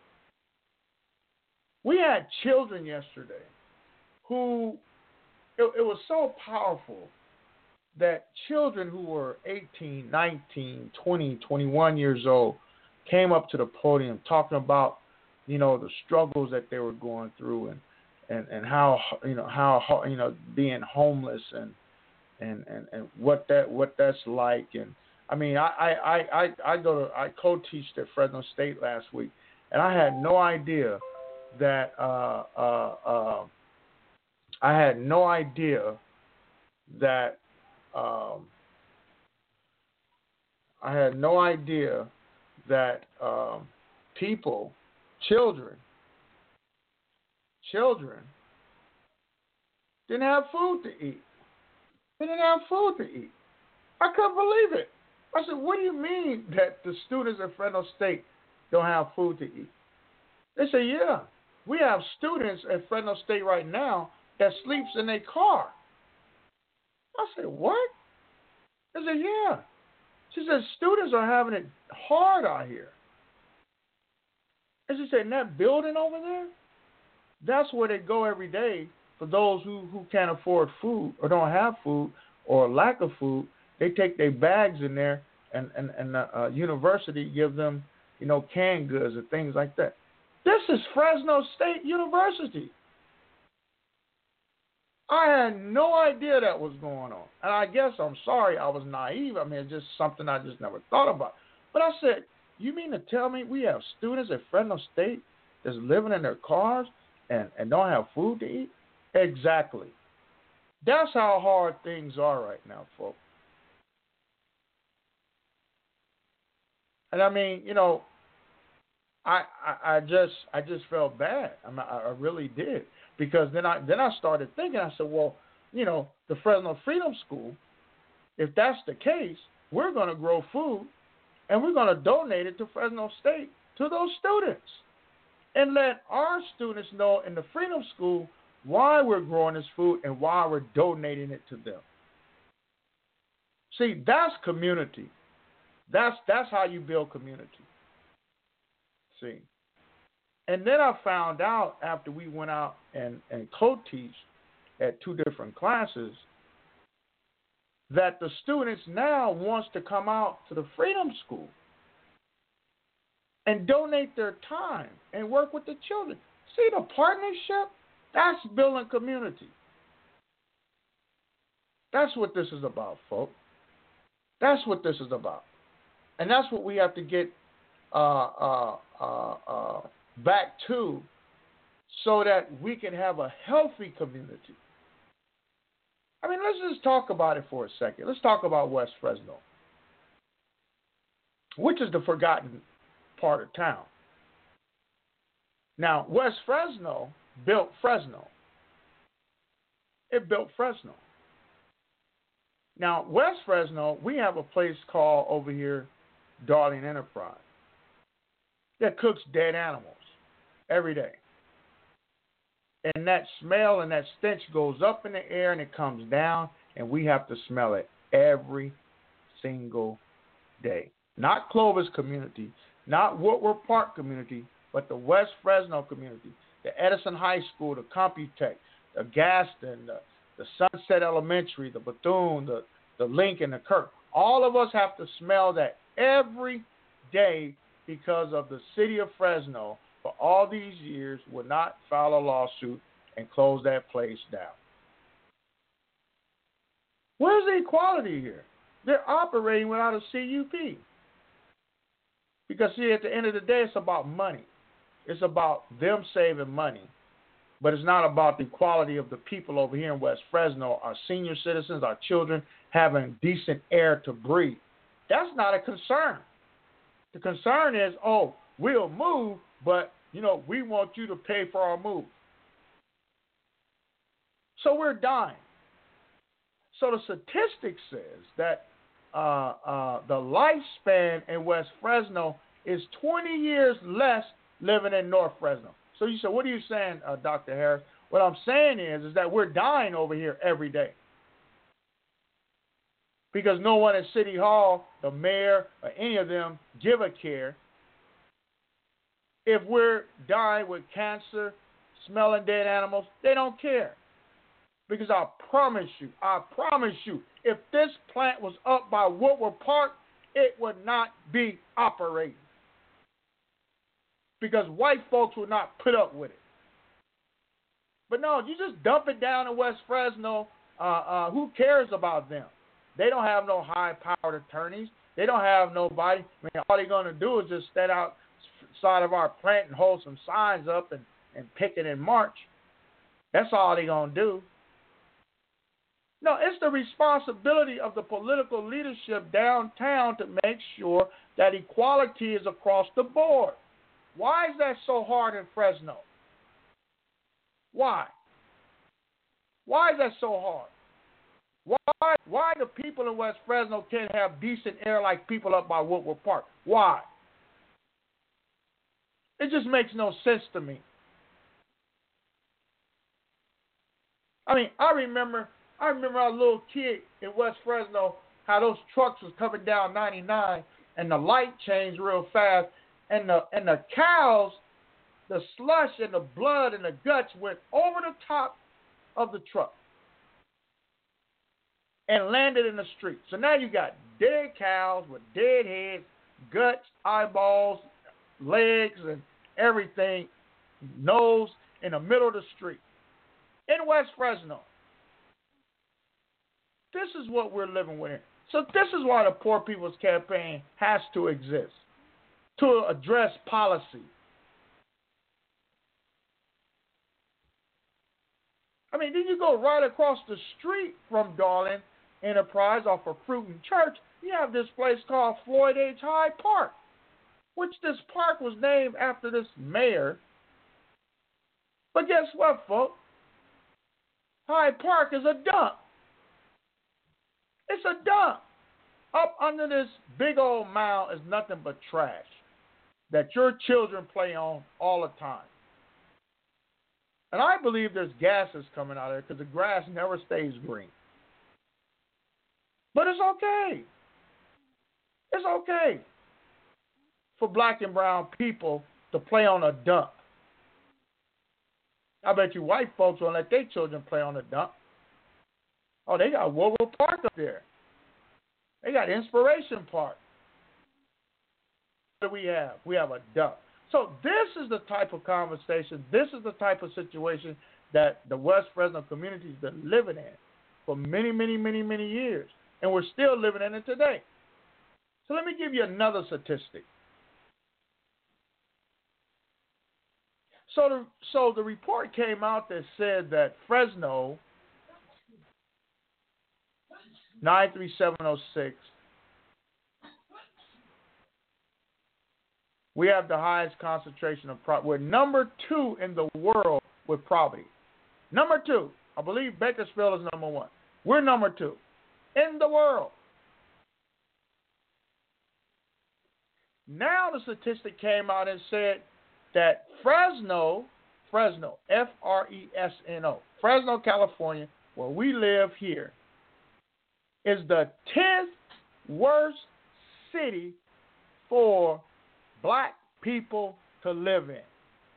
We had children yesterday who, it, it was so powerful that children who were eighteen, nineteen, twenty, twenty-one years old came up to the podium talking about, you know, the struggles that they were going through and, and, and how, you know, how, you know, being homeless and, and, and, and what that, what that's like. And I mean, I, I, I, I go to, I co-teached at Fresno State last week, and I had no idea that, uh, uh, uh, I had no idea that, um, I had no idea that um, people, children, children didn't have food to eat. They didn't have food to eat. I couldn't believe it. I said, what do you mean that the students at Fresno State don't have food to eat? They say, yeah, we have students at Fresno State right now that sleeps in their car. I said, what? They said, yeah. She said, students are having it hard out here. And she said, in that building over there, that's where they go every day for those who, who can't afford food or don't have food or lack of food. They take their bags in there, and, and, and the uh, university give them, you know, canned goods and things like that. This is Fresno State University. I had no idea that was going on. And I guess I'm sorry I was naive. I mean, it's just something I just never thought about. But I said, you mean to tell me we have students at Fresno State that's living in their cars and, and don't have food to eat? Exactly. That's how hard things are right now, folks. And I mean, you know, I, I, I just I just felt bad. I mean, I, I really did. Because then I then I started thinking, I said, well, you know, the Fresno Freedom School, if that's the case, we're going to grow food and we're going to donate it to Fresno State, to those students. And let our students know in the Freedom School why we're growing this food and why we're donating it to them. See, that's community. That's that's how you build community. See. And then I found out after we went out and, and co-teach at two different classes that the students now wants to come out to the Freedom School and donate their time and work with the children. See the partnership? That's building community. That's what this is about, folks. That's what this is about. And that's what we have to get uh, uh, uh, uh, back to so that we can have a healthy community. I mean, let's just talk about it for a second. Let's talk about West Fresno, which is the forgotten part of town. Now, West Fresno built Fresno. It built Fresno. Now, West Fresno, we have a place called over here, Darling Enterprise, that cooks dead animals every day. And that smell and that stench goes up in the air and it comes down, and we have to smell it every single day. Not Clovis community, not Woodward Park community, but the West Fresno community, the Edison High School, the Computech, the Gaston, the, the Sunset Elementary, the Bethune, the, the Lincoln, the Kirk. All of us have to smell that every day because of the city of Fresno for all these years would not file a lawsuit and close that place down. Where's the equality here? They're operating without a C U P. Because, see, at the end of the day, it's about money. It's about them saving money. But it's not about the quality of the people over here in West Fresno, our senior citizens, our children, having decent air to breathe. That's not a concern. The concern is, oh, we'll move, but, you know, we want you to pay for our move. So we're dying. So the statistic says that uh, uh, the lifespan in West Fresno is twenty years less living in North Fresno. So you said, what are you saying, uh, Doctor Harris? What I'm saying is, is that we're dying over here every day. Because no one at City Hall, the mayor, or any of them give a care. If we're dying with cancer, smelling dead animals, they don't care. Because I promise you, I promise you, if this plant was up by Woodward Park, it would not be operating. Because white folks would not put up with it. But no, you just dump it down in West Fresno. Uh, uh, who cares about them? They don't have no high-powered attorneys. They don't have nobody. I mean, all they're going to do is just stand outside of our plant and hold some signs up and, and picket and march. That's all they're going to do. No, it's the responsibility of the political leadership downtown to make sure that equality is across the board. Why is that so hard in Fresno? Why? Why is that so hard? Why why do people in West Fresno can't have decent air like people up by Woodward Park? Why? It just makes no sense to me. I mean, I remember I remember I was a little kid in West Fresno, how those trucks was coming down ninety-nine and the light changed real fast and the and the cows, the slush and the blood and the guts went over the top of the truck and landed in the street. So now you got dead cows with dead heads, guts, eyeballs, legs, and everything, nose in the middle of the street in West Fresno. This is what we're living with here. So this is why the Poor People's Campaign has to exist, to address policy. I mean, then you go right across the street from Darling Enterprise off of Fruiton Church, you have this place called Floyd H. Hyde Park, which this park was named after this mayor. But guess what, folks? Hyde Park is a dump. It's a dump. Up under this big old mound is nothing but trash that your children play on all the time. And I believe there's gases coming out of there because the grass never stays green. But it's okay. It's okay for black and brown people to play on a dump. I bet you white folks won't let their children play on a dump. Oh, they got Woodward Park up there. They got Inspiration Park. What do we have? We have a dump. So this is the type of conversation, this is the type of situation that the West Fresno community has been living in for many, many, many, many years. And we're still living in it today. So let me give you another statistic. So the, so the report came out that said that Fresno, nine three seven oh six, we have the highest concentration of poverty. We're number two in the world with poverty. Number two. I believe Bakersfield is number one. We're number two in the world. Now the statistic came out and said that Fresno, Fresno, F R E S N O, Fresno, California, where we live here, is the tenth worst city for black people to live in.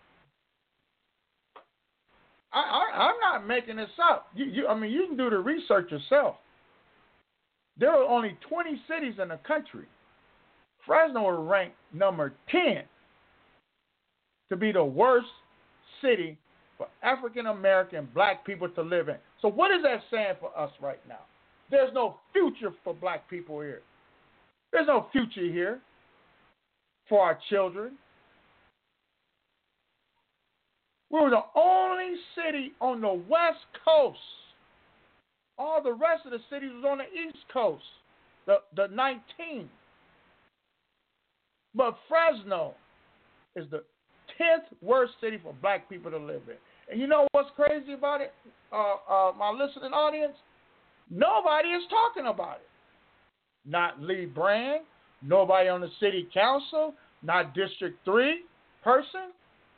I, I, I'm not making this up. You, you, I mean, you can do the research yourself. There are only twenty cities in the country. Fresno is ranked number ten to be the worst city for African American black people to live in. So what is that saying for us right now? There's no future for black people here. There's no future here for our children. We were the only city on the West Coast. All the rest of the cities was on the East Coast, the, the nineteen. But Fresno is the tenth worst city for black people to live in. And you know what's crazy about it, uh, uh, my listening audience? Nobody is talking about it. Not Lee Brand, nobody on the city council, not District three person.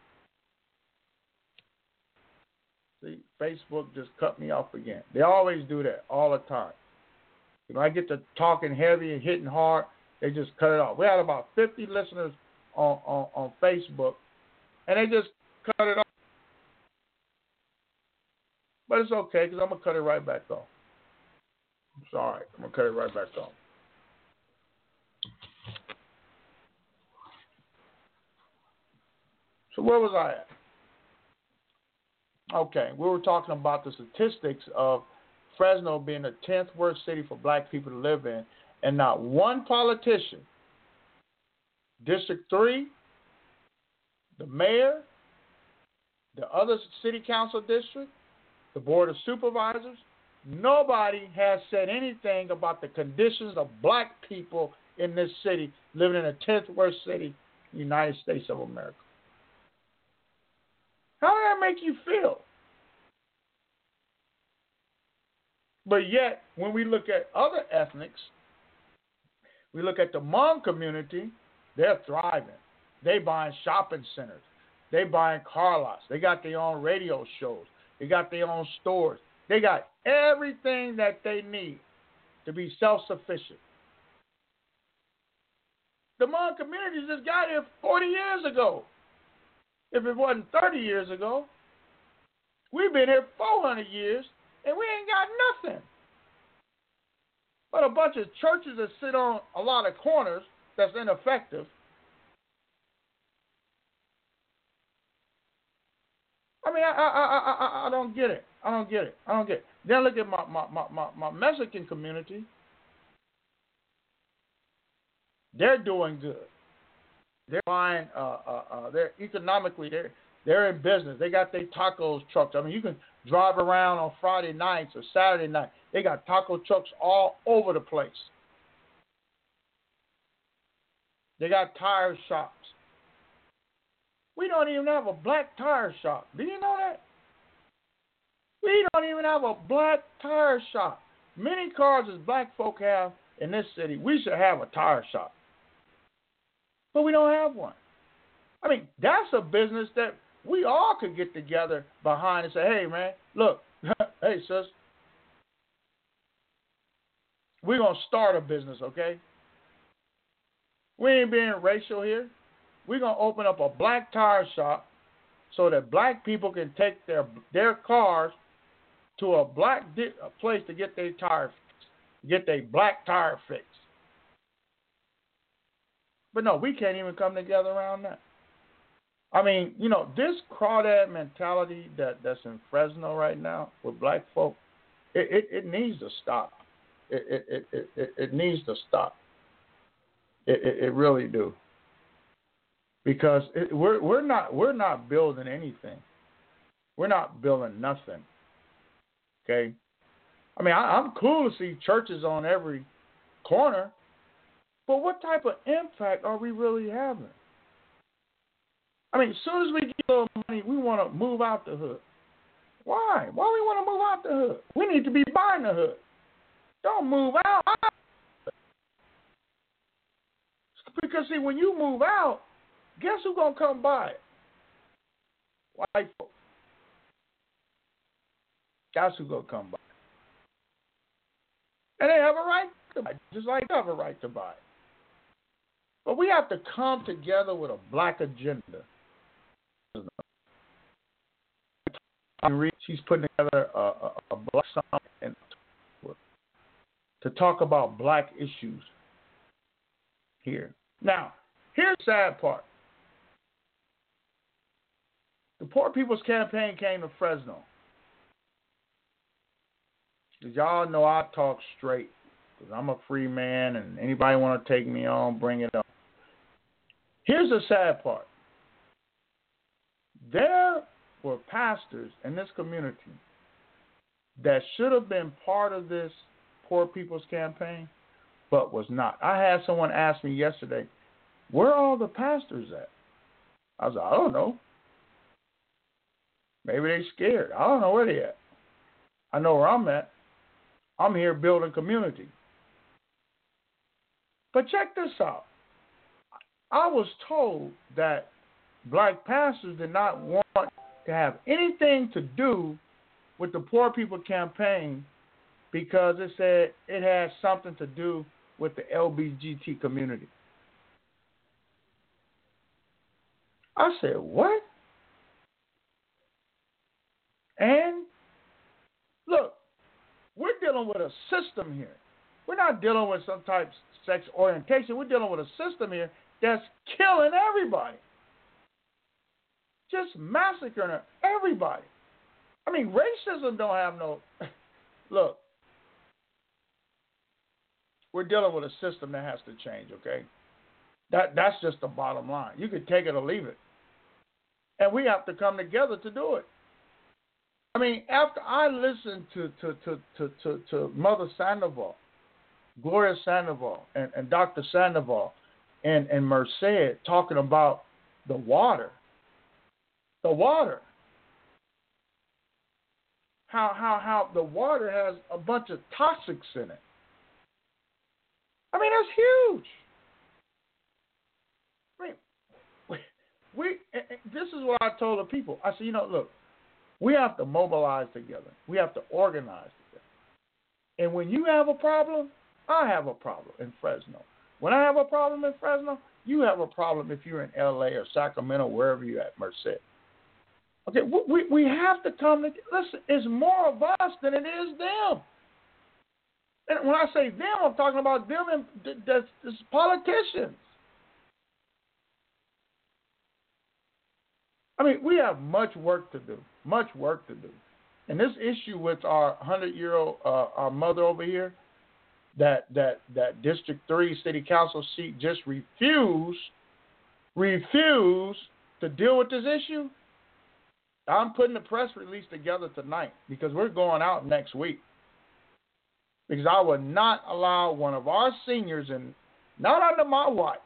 See, Facebook just cut me off again. They always do that all the time. When I get to talking heavy and hitting hard, they just cut it off. We had about fifty listeners on, on, on Facebook, and they just cut it off. But it's okay, because I'm going to cut it right back off. I'm sorry. I'm going to cut it right back off. So where was I at? Okay, we were talking about the statistics of Fresno being the tenth worst city for black people to live in, and not one politician, District three, the mayor, the other city council district, the board of supervisors, nobody has said anything about the conditions of black people in this city living in the tenth worst city in the United States of America. How does that make you feel? But yet, when we look at other ethnics, we look at the Hmong community, they're thriving. They buying shopping centers. They buying car lots. They got their own radio shows. They got their own stores. They got everything that they need to be self-sufficient. The Hmong community just got here forty years ago. If it wasn't thirty years ago, we've been here four hundred years, and we ain't got nothing but a bunch of churches that sit on a lot of corners that's ineffective. I mean, I I, I, I, I don't get it. I don't get it. I don't get it. Then look at my, my, my, my, my Mexican community. They're doing good. They're buying, uh, uh, uh, they're economically, they're, they're in business. They got their tacos trucks. I mean, you can drive around on Friday nights or Saturday night. They got taco trucks all over the place. They got tire shops. We don't even have a black tire shop. Do you know that? We don't even have a black tire shop. Many cars as black folk have in this city, we should have a tire shop. But we don't have one. I mean, that's a business that we all could get together behind and say, hey, man, look, hey, sis, we're going to start a business, okay? We ain't being racial here. We're going to open up a black tire shop so that black people can take their their cars to a black di- a place to get their tire fixed, get their black tire fixed. But no, we can't even come together around that. I mean, you know, this crawdad mentality that, that's in Fresno right now with black folk, it, it, it needs to stop. It it, it, it, it needs to stop. It, it, it really do. Because it, we're we're not we're not building anything. We're not building nothing. Okay? I mean, I, I'm cool to see churches on every corner, but what type of impact are we really having? I mean, as soon as we get a little money, we want to move out the hood. Why? Why we want to move out the hood? We need to be buying the hood. Don't move out. Because, see, when you move out, guess who's going to come buy it? White folks. That's who's going to come by. And they have a right to buy, just like you have a right to buy. But we have to come together with a black agenda. She's putting together a, a, a black summit and to talk about black issues here. Now, here's the sad part. The Poor People's Campaign came to Fresno. Because y'all know I talk straight. Because I'm a free man, and anybody want to take me on, bring it on. Here's the sad part. There were pastors in this community that should have been part of this Poor People's Campaign, but was not. I had someone ask me yesterday, where are all the pastors at? I was like, I don't know. Maybe they scared. I don't know where they at. I know where I'm at. I'm here building community. But check this out. I was told that black pastors did not want to have anything to do with the Poor People Campaign because it said it had something to do with the L G B T community. I said, what? And look, we're dealing with a system here. We're not dealing with some type of sex orientation. We're dealing with a system here that's killing everybody. Just massacring everybody. I mean, racism don't have no... Look, we're dealing with a system that has to change, okay? That That's just the bottom line. You can take it or leave it. And we have to come together to do it. I mean, after I listened to to to to, to, to Mother Sandoval, Gloria Sandoval, and, and Doctor Sandoval, and, and Merced talking about the water, the water, how how how the water has a bunch of toxics in it. I mean, that's huge. I mean, we, we this is what I told the people. I said, you know, look. We have to mobilize together. We have to organize together. And when you have a problem, I have a problem in Fresno. When I have a problem in Fresno, you have a problem if you're in L A or Sacramento, wherever you're at, Merced. Okay, we, we have to come together. Listen, it's more of us than it is them. And when I say them, I'm talking about them and the, the politicians. I mean, we have much work to do, much work to do. And this issue with our hundred-year-old, uh, our mother over here, that that that District three City Council seat just refused, refused to deal with this issue. I'm putting a press release together tonight because we're going out next week. Because I would not allow one of our seniors, and not under my watch,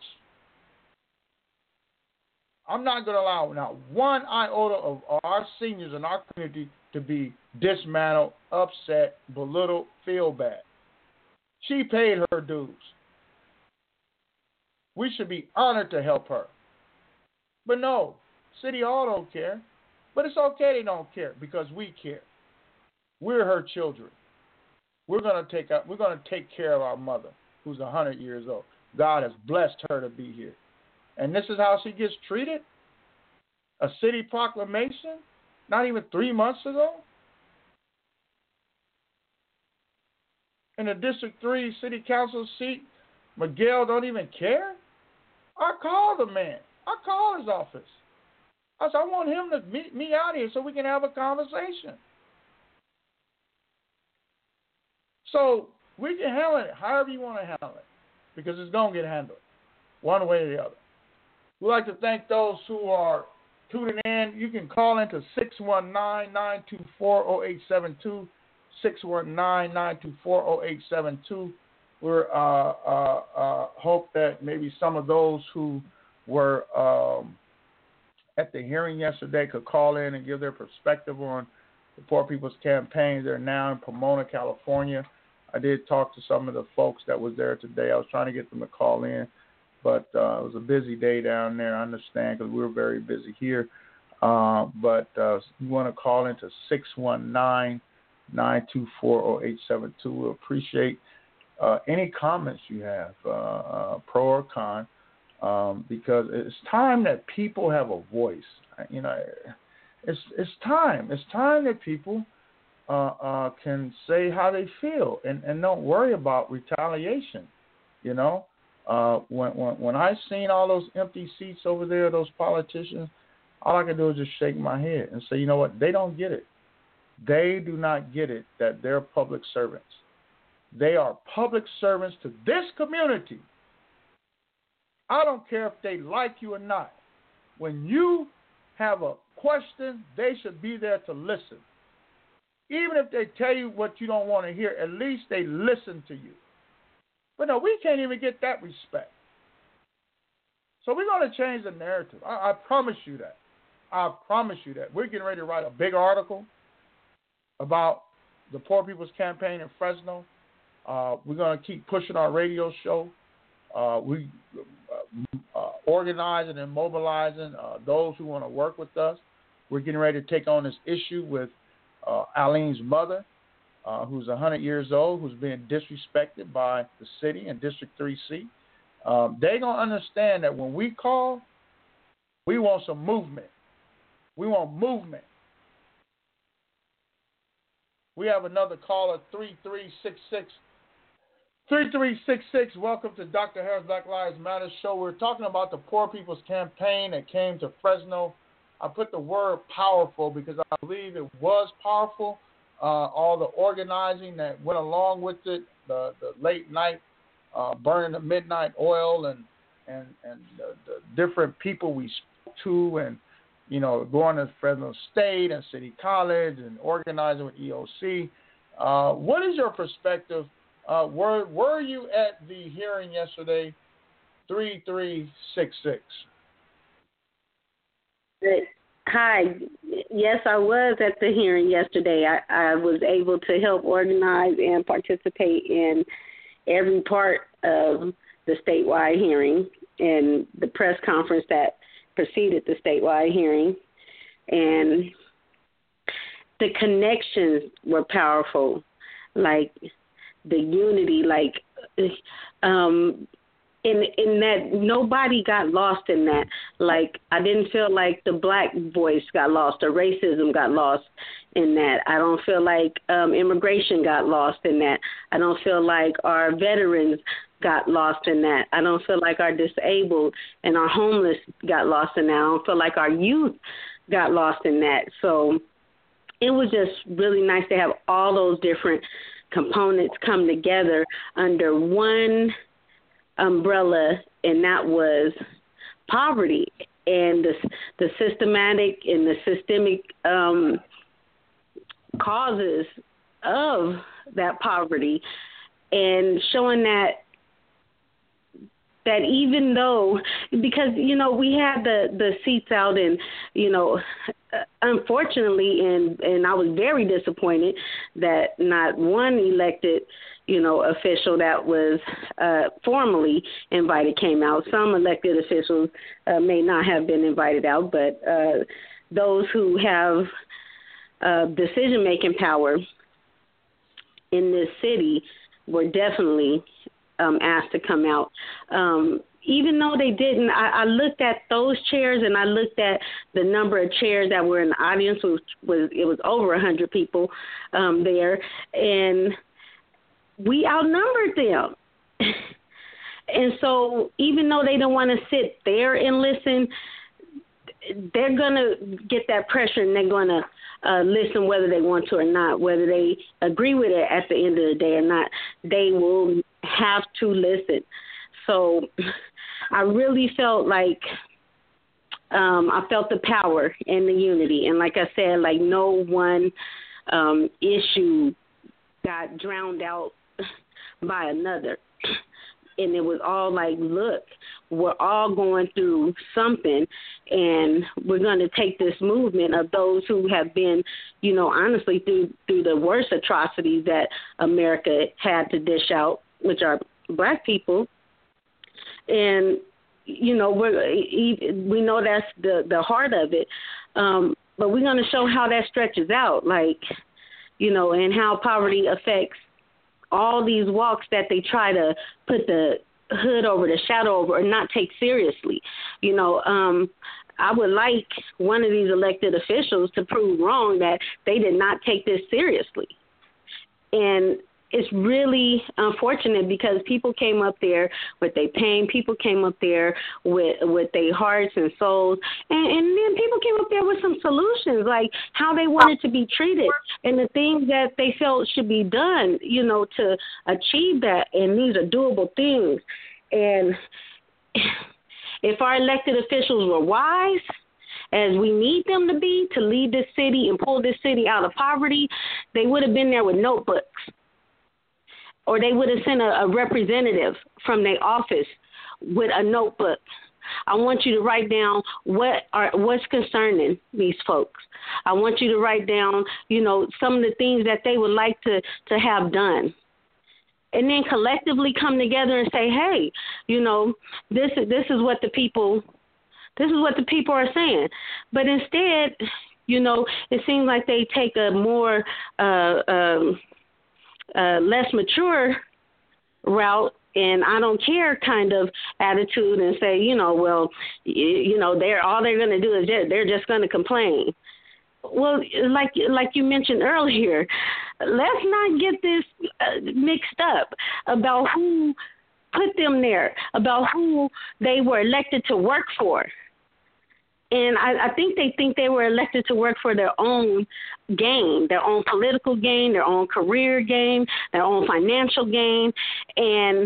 I'm not going to allow not one iota of our seniors in our community to be dismantled, upset, belittled, feel bad. She paid her dues. We should be honored to help her. But no, City Hall don't care. But it's okay they don't care because we care. We're her children. We're going to take up, we're going to take care of our mother, who's one hundred years old. God has blessed her to be here. And this is how she gets treated? A city proclamation? Not even three months ago? In the District three City Council seat, Miguel don't even care? I called the man. I called his office. I said, I want him to meet me out here so we can have a conversation. So we can handle it however you want to handle it because it's going to get handled one way or the other. We'd like to thank those who are tuning in. You can call into six one nine, nine two four, zero eight seven two, six one nine, nine two four, zero eight seven two. We're uh, uh, uh, hope that maybe some of those who were um, at the hearing yesterday could call in and give their perspective on the Poor People's Campaign. They're now in Pomona, California. I did talk to some of the folks that was there today. I was trying to get them to call in. But uh, it was a busy day down there, I understand, because we were very busy here. Uh, but uh, you want to call into six one nine, nine two four, zero eight seven two. We appreciate uh, any comments you have, uh, uh, pro or con, um, because it's time that people have a voice. You know, it's it's time. It's time that people uh, uh, can say how they feel and, and don't worry about retaliation. You know, uh, when when when I seen all those empty seats over there, those politicians, all I can do is just shake my head and say, you know what? They don't get it. They do not get it that they're public servants. They are public servants to this community. I don't care if they like you or not. When you have a question, they should be there to listen. Even if they tell you what you don't want to hear, at least they listen to you. But no, we can't even get that respect. So we're going to change the narrative. I, I promise you that. I promise you that. We're getting ready to write a big article about the Poor People's Campaign in Fresno. Uh, we're going to keep pushing our radio show. Uh, we uh, uh, organizing and mobilizing uh, those who want to work with us. We're getting ready to take on this issue with uh, Eileen's mother, uh, who's one hundred years old, who's being disrespected by the city and District three C. Um, they're going to understand that when we call, we want some movement. We want movement. We have another caller, three three six six. three three six six, welcome to Doctor Harris Black Lives Matter show. We're talking about the Poor People's Campaign that came to Fresno. I put the word powerful because I believe it was powerful. Uh, all the organizing that went along with it, the, the late night uh, burning the midnight oil and and, and the, the different people we spoke to and, you know, going to Fresno State and City College and organizing with E O C. Uh, what is your perspective? Uh, were were you at the hearing yesterday? Three three six six. Hi. Yes, I was at the hearing yesterday. I, I was able to help organize and participate in every part of the statewide hearing and the press conference that preceded the statewide hearing. And the connections were powerful, like the unity, like um, in in that nobody got lost in that. Like I didn't feel like the black voice got lost or racism got lost in that. I don't feel like um, immigration got lost in that. I don't feel like our veterans got lost in that. I don't feel like our disabled and our homeless got lost in that. I don't feel like our youth got lost in that. So it was just really nice to have all those different components come together under one umbrella, and that was poverty and the the systematic and the systemic um, causes of that poverty, and showing that that even though, because, you know, we had the, the seats out and, you know, unfortunately, and, and I was very disappointed that not one elected, you know, official that was uh, formally invited came out. Some elected officials uh, may not have been invited out, but uh, those who have uh, decision-making power in this city were definitely Um, asked to come out. Um, even though they didn't, I, I looked at those chairs and I looked at the number of chairs that were in the audience, which was it was over a hundred people um, there, and we outnumbered them. And so even though they don't want to sit there and listen, they're gonna get that pressure and they're gonna uh, listen whether they want to or not, whether they agree with it at the end of the day or not. They will have to listen. So I really felt like um, I felt the power and the unity. And like I said, like no one um, issue got drowned out by another. And it was all like, look, we're all going through something, and we're going to take this movement of those who have been, you know, honestly, through through the worst atrocities that America had to dish out, which are black people. And, you know, we're, we know that's the, the heart of it, um, but we're going to show how that stretches out, like, you know, and how poverty affects all these walks that they try to put the hood over, the shadow over, and not take seriously. You know, um, I would like one of these elected officials to prove wrong that they did not take this seriously. And it's really unfortunate because people came up there with their pain. People came up there with with their hearts and souls. And, and then people came up there with some solutions, like how they wanted to be treated and the things that they felt should be done, you know, to achieve that. And these are doable things. And if our elected officials were wise, as we need them to be to lead this city and pull this city out of poverty, they would have been there with notebooks. Or they would have sent a, a representative from their office with a notebook. I want you to write down what are what's concerning these folks. I want you to write down, you know, some of the things that they would like to, to have done. And then collectively come together and say, hey, you know, this this is what the people this is what the people are saying. But instead, you know, it seems like they take a more uh, um, Uh, less mature route and I don't care kind of attitude and say, you know, well, you, you know, they're all they're going to do is just, they're just going to complain. Well, like like you mentioned earlier, let's not get this uh, mixed up about who put them there, about who they were elected to work for. And I, I think they think they were elected to work for their own gain, their own political gain, their own career gain, their own financial gain, and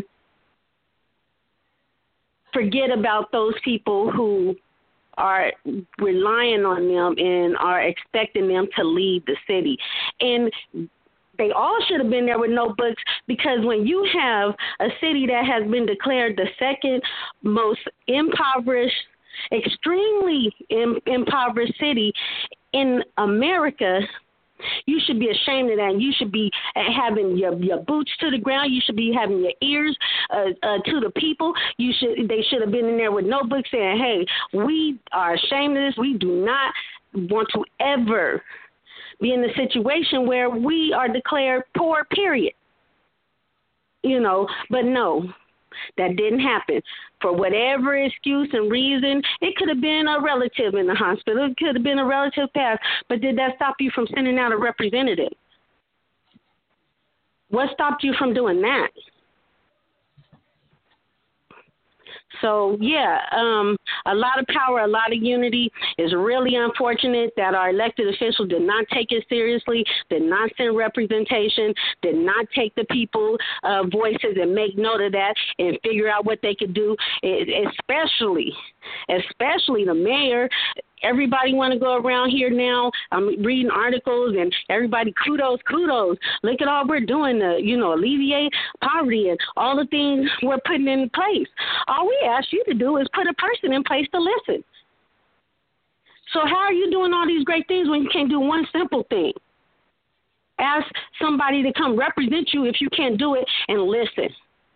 forget about those people who are relying on them and are expecting them to lead the city. And they all should have been there with notebooks, because when you have a city that has been declared the second most impoverished, extremely im- impoverished city in America, you should be ashamed of that. You should be having your, your boots to the ground. You should be having your ears uh, uh, to the people. You should. They should have been in there with notebooks saying, hey, we are ashamed of this. We do not want to ever be in a situation where we are declared poor, period. You know, but no. That didn't happen. For whatever excuse and reason, it could have been a relative in the hospital. It could have been a relative passed. But did that stop you from sending out a representative? What stopped you from doing that? So, yeah, um, a lot of power, a lot of unity. It's really unfortunate that our elected officials did not take it seriously, did not send representation, did not take the people's uh, voices and make note of that and figure out what they could do, it, especially, especially the mayor. Everybody want to go around here now. I'm reading articles and everybody kudos, kudos. Look at all we're doing to, you know, alleviate poverty and all the things we're putting in place. All we ask you to do is put a person in place to listen. So how are you doing all these great things when you can't do one simple thing? Ask somebody to come represent you if you can't do it, and listen.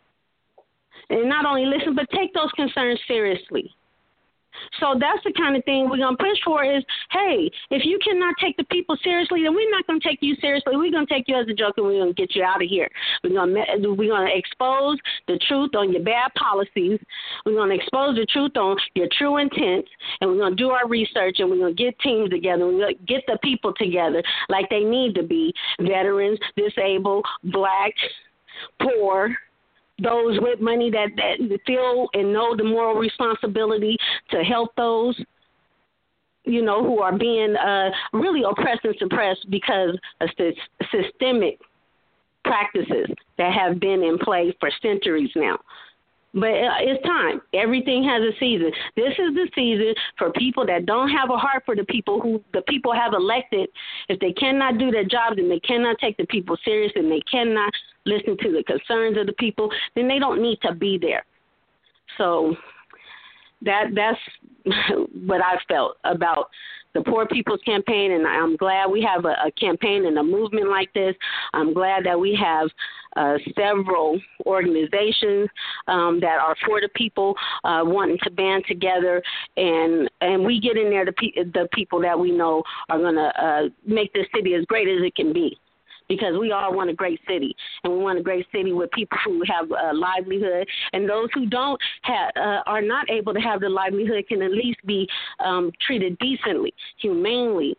And not only listen, but take those concerns seriously. So that's the kind of thing we're going to push for is, hey, if you cannot take the people seriously, then we're not going to take you seriously. We're going to take you as a joke, and we're going to get you out of here. We're going to, we're going to expose the truth on your bad policies. We're going to expose the truth on your true intent, and we're going to do our research, and we're going to get teams together. We're going to get the people together like they need to be, veterans, disabled, black, poor, those with money that, that feel and know the moral responsibility to help those, you know, who are being uh, really oppressed and suppressed because of systemic practices that have been in play for centuries now. But it's time. Everything has a season. This is the season for people that don't have a heart for the people who the people have elected. If they cannot do their jobs and they cannot take the people serious and they cannot listen to the concerns of the people, then they don't need to be there. So that that's what I felt about the Poor People's Campaign, and I'm glad we have a, a campaign and a movement like this. I'm glad that we have uh, several organizations um, that are for the people uh, wanting to band together, and and we get in there the, pe- the people that we know are going to uh, make this city as great as it can be. because we all want a great city, and we want a great city with people who have a livelihood, and those who don't have, uh, are not able to have the livelihood can at least be um, treated decently, humanely.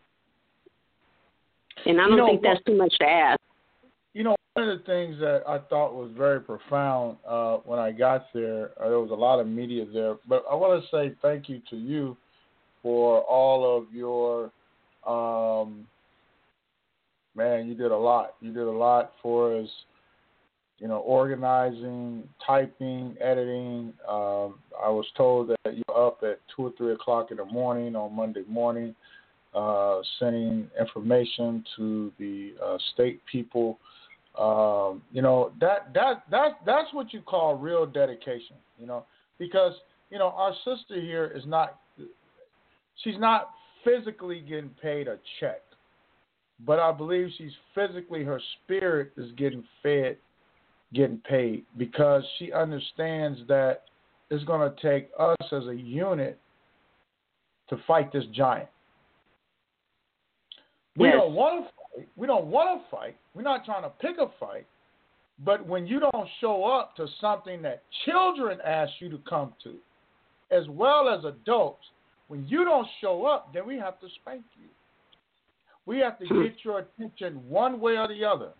And I don't you know, think that's too much to ask. You know, one of the things that I thought was very profound uh, when I got there, uh, there was a lot of media there, but I want to say thank you to you for all of your, um, man, you did a lot. You did a lot for us, you know, organizing, typing, editing. Um, I was told that you were up at two or three o'clock in the morning on Monday morning, uh, sending information to the uh, state people. Um, you know, that that that that's what you call real dedication, you know, because, you know, our sister here is not, she's not physically getting paid a check, but I believe she's physically, her spirit is getting fed, getting paid, because she understands that it's going to take us as a unit to fight this giant. We yes. don't want to fight. We don't want to fight. We're not trying to pick a fight. But when you don't show up to something that children ask you to come to, as well as adults, when you don't show up, then we have to spank you. We have to get your attention one way or the other.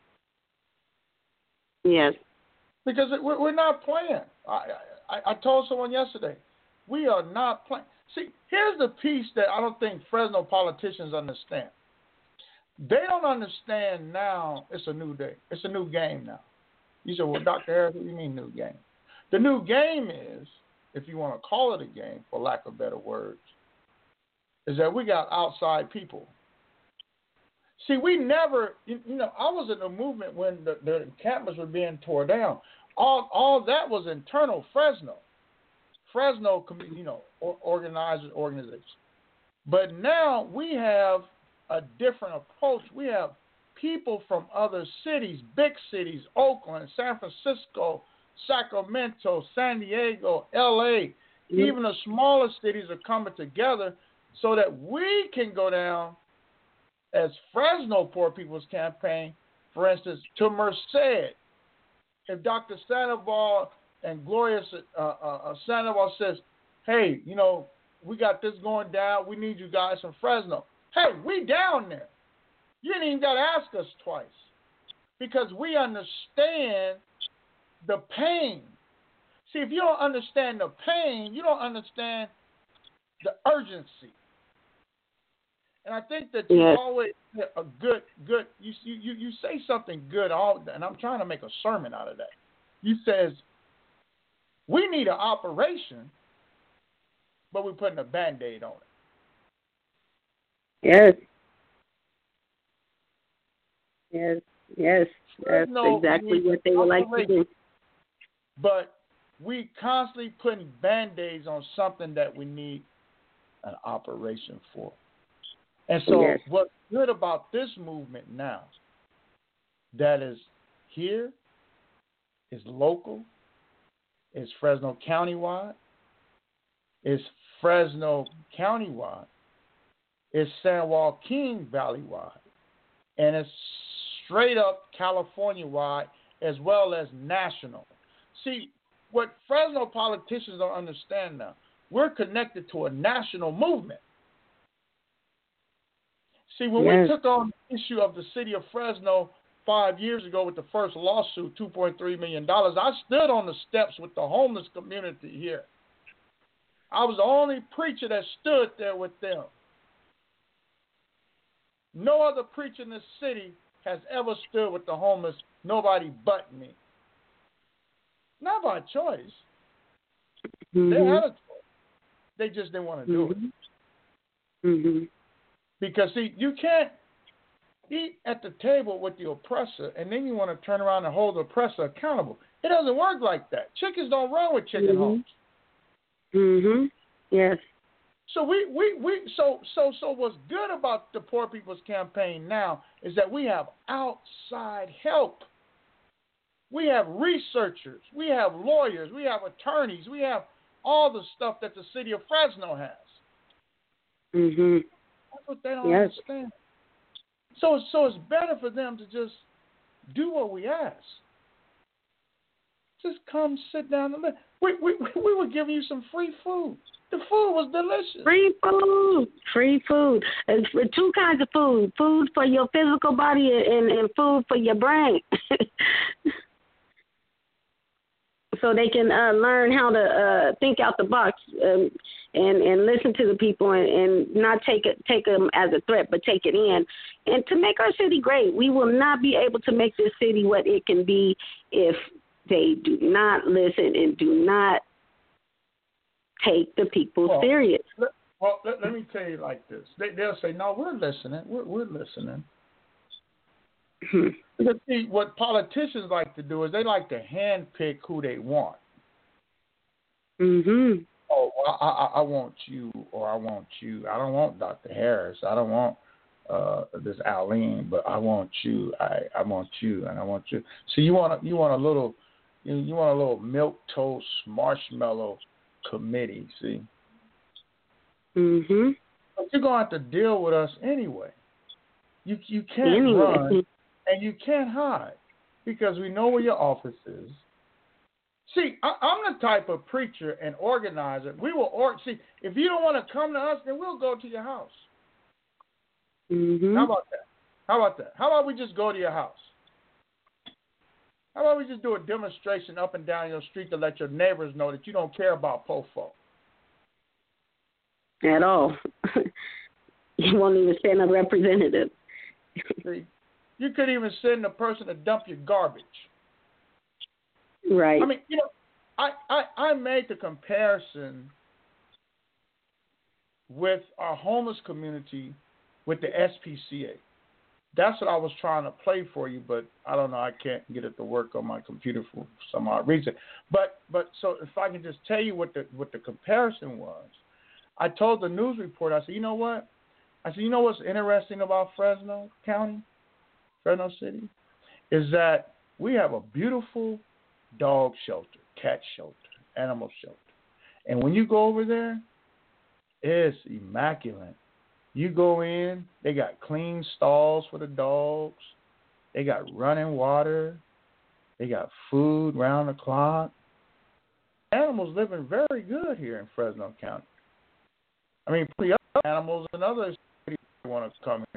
Yes. Because we're, we're not playing. I, I, I told someone yesterday, we are not playing. See, here's the piece that I don't think Fresno politicians understand. They don't understand now it's a new day. It's a new game now. You said, well, Doctor Harris, what do you mean new game? The new game is, if you want to call it a game, for lack of better words, is that we got outside people. See, we never, you, you know, I was in the movement when the, the encampments were being torn down. All all that was internal Fresno. Fresno, you know, or, organizers, organizations. But now we have a different approach. We have people from other cities, big cities, Oakland, San Francisco, Sacramento, San Diego, L A, mm-hmm. even the smaller cities are coming together so that we can go down as Fresno Poor People's Campaign, for instance, to Merced. If Doctor Sandoval and Gloria uh, uh, Sandoval says, hey, you know, we got this going down, we need you guys from Fresno. Hey, we down there. You didn't even got to ask us twice, because we understand the pain. See, if you don't understand the pain, you don't understand the urgency. And I think that you yes. always a good, good. You you you say something good all, and I'm trying to make a sermon out of that. You says we need an operation, but we're putting a Band-Aid on it. Yes. Yes, yes, that's no, exactly what they would like to do. But we constantly putting Band-Aids on something that we need an operation for. And so yes. what's good about this movement now that is here, is local, is Fresno County-wide, is Fresno County-wide, is San Joaquin Valley-wide, and it's straight up California-wide as well as national. See, what Fresno politicians don't understand now, we're connected to a national movement. See, when yes. we took on the issue of the city of Fresno five years ago with the first lawsuit, two point three million dollars, I stood on the steps with the homeless community here. I was the only preacher that stood there with them. No other preacher in this city has ever stood with the homeless, nobody but me. Not by choice. Mm-hmm. They had a choice. They just didn't want to do mm-hmm. it. Mm-hmm. Because, see, you can't eat at the table with the oppressor and then you want to turn around and hold the oppressor accountable. It doesn't work like that. Chickens don't run with chicken mm-hmm. homes. Mm-hmm. Yes. So we, we, we so so so what's good about the Poor People's Campaign now is that we have outside help. We have researchers, we have lawyers, we have attorneys, we have all the stuff that the city of Fresno has. Mhm. That's what they don't yes. understand. So, so it's better for them to just do what we ask. Just come sit down and listen. We, we, we were giving you some free food. The food was delicious. Free food. Free food. It's for two kinds of food. Food for your physical body and, and food for your brain. So they can uh, learn how to uh, think out the box um, and, and listen to the people and, and not take it, take them as a threat, but take it in. And to make our city great, we will not be able to make this city what it can be if they do not listen and do not take the people well, serious. Let, well, let, let me tell you like this. They, they'll say, no, we're listening. We're, we're listening. Because see, what politicians like to do is they like to handpick who they want. Mm-hmm. Oh, well, I, I, I want you, or I want you. I don't want Doctor Harris. I don't want uh, this Aline, but I want you. I, I want you, and I want you. So you want a, you want a little, you, you want a little milk toast marshmallow committee. See. Mhm. But you're gonna have to deal with us anyway. You you can't anyway. run. And you can't hide because we know where your office is. See, I, I'm the type of preacher and organizer. We will or see if you don't want to come to us, then we'll go to your house. Mm-hmm. How about that? How about that? How about we just go to your house? How about we just do a demonstration up and down your street to let your neighbors know that you don't care about P O F O? At all. You won't even send a representative. See? You could even send a person to dump your garbage. Right. I mean, you know, I, I, I made the comparison with our homeless community with the S P C A. That's what I was trying to play for you, but I don't know. I can't get it to work on my computer for some odd reason. But but so if I can just tell you what the what the comparison was, I told the news reporter, I said, you know what? I said, you know what's interesting about Fresno County? Fresno City, is that we have a beautiful dog shelter, cat shelter, animal shelter. And when you go over there, it's immaculate. You go in, they got clean stalls for the dogs. They got running water. They got food round the clock. Animals living very good here in Fresno County. I mean, the other animals and others want to come in.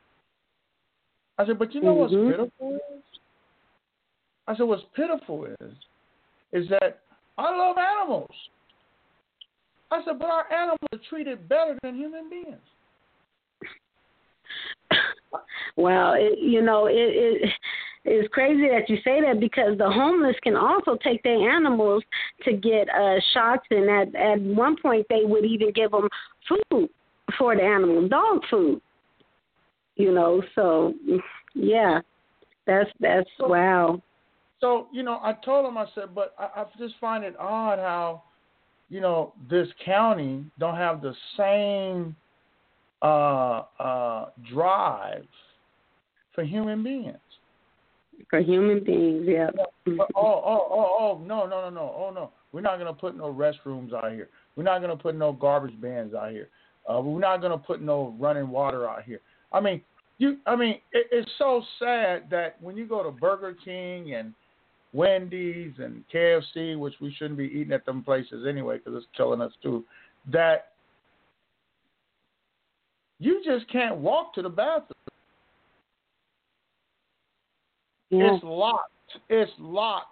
I said, but you know what's mm-hmm. pitiful is? I said, what's pitiful is, is that I love animals. I said, but our animals are treated better than human beings. Well, it, you know, it, it it's crazy that you say that because the homeless can also take their animals to get uh, shots, and at, at one point they would even give them food for the animals, dog food. You know, so yeah, that's that's so, wow. So you know, I told him, I said, but I, I just find it odd how, you know, this county don't have the same uh, uh, drive for human beings. For human beings, yeah. But, oh, oh, oh, oh, no, no, no, no, oh no, we're not gonna put no restrooms out here. We're not gonna put no garbage bins out here. Uh, we're not gonna put no running water out here. I mean, you. I mean, it, it's so sad that when you go to Burger King and Wendy's and K F C, which we shouldn't be eating at them places anyway because it's killing us too, that you just can't walk to the bathroom. Yeah. It's locked. It's locked.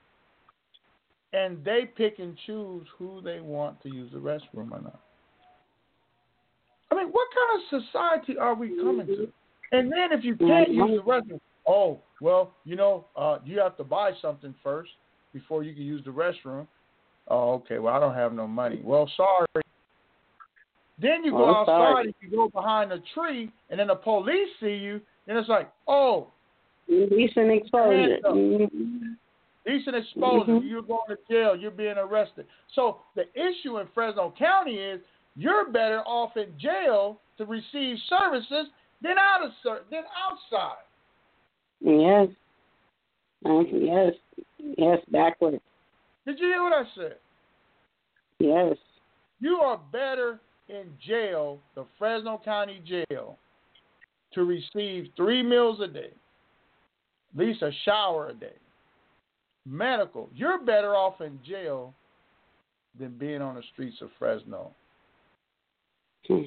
And they pick and choose who they want to use the restroom or not. I mean, what kind of society are we coming to? And then if you can't use the restroom, oh, well, you know, uh, you have to buy something first before you can use the restroom. Oh, okay, well, I don't have no money. Well, sorry. Then you go oh, outside sorry. and you go behind a tree, and then the police see you, and it's like, oh. Decent exposure. Mm-hmm. Decent exposure. Mm-hmm. You're going to jail. You're being arrested. So the issue in Fresno County is you're better off in jail to receive services than out of than outside. Yes. Um, yes. Yes. Backwards. Did you hear what I said? Yes. You are better in jail, the Fresno County Jail, to receive three meals a day, at least a shower a day, medical, you're better off in jail than being on the streets of Fresno. Hmm.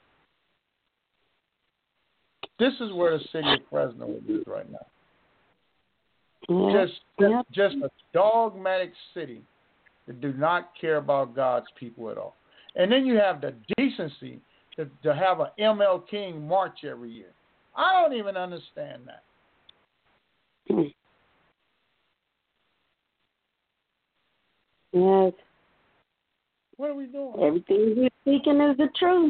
This is where the city of Fresno is right now. Yeah. Just, Yeah. just a dogmatic city that do not care about God's people at all. And then you have the decency to, to have an M L King march every year. I don't even understand that. Hmm. Yes. What are we doing? Everything you're speaking is the truth.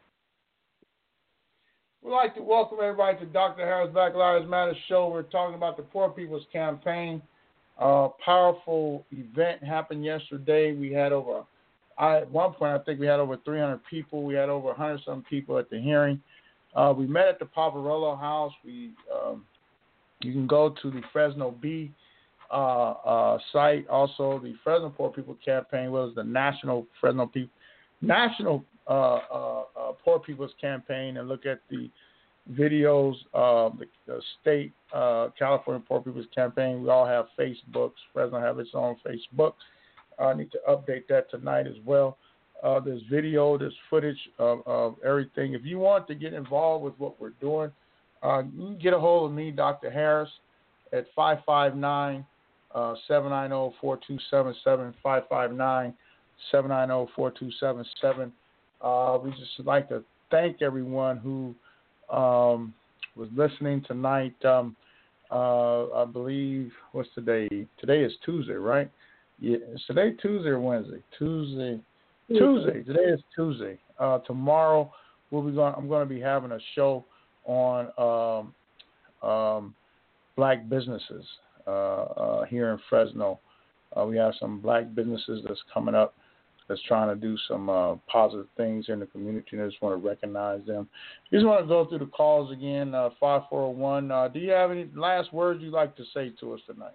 We'd like to welcome everybody to Doctor Harris Black Lives Matter show. We're talking about the Poor People's Campaign. A uh, powerful event happened yesterday. We had over, I, at one point, I think we had over three hundred people. We had over one hundred some people at the hearing. Uh, we met at the Pavarello House. We, um, you can go to the Fresno B uh, uh, site. Also, the Fresno Poor People Campaign was the National Fresno People National uh, uh, uh, Poor People's Campaign, and look at the videos of the, the state uh, California Poor People's Campaign. We all have Facebooks. Fresno have its own Facebook. I need to update that tonight as well. Uh, there's video, there's footage of, of everything. If you want to get involved with what we're doing, uh, you can get a hold of me, Doctor Harris, at five five nine, seven nine zero, four two seven seven, five five nine, seven nine zero, four two seven seven. Uh, we just like to thank everyone who um, was listening tonight. Um, uh, I believe, what's today? Today is Tuesday, right? Yeah, is today Tuesday or Wednesday? Tuesday. Tuesday. Today is Tuesday. Uh, tomorrow we'll be going. I'm going to be having a show on um, um, black businesses uh, uh, here in Fresno. Uh, we have some black businesses that's coming up that's trying to do some uh, positive things in the community, and I just want to recognize them. I just want to go through the calls again. Uh, five four zero one. Uh, do you have any last words you'd like to say to us tonight?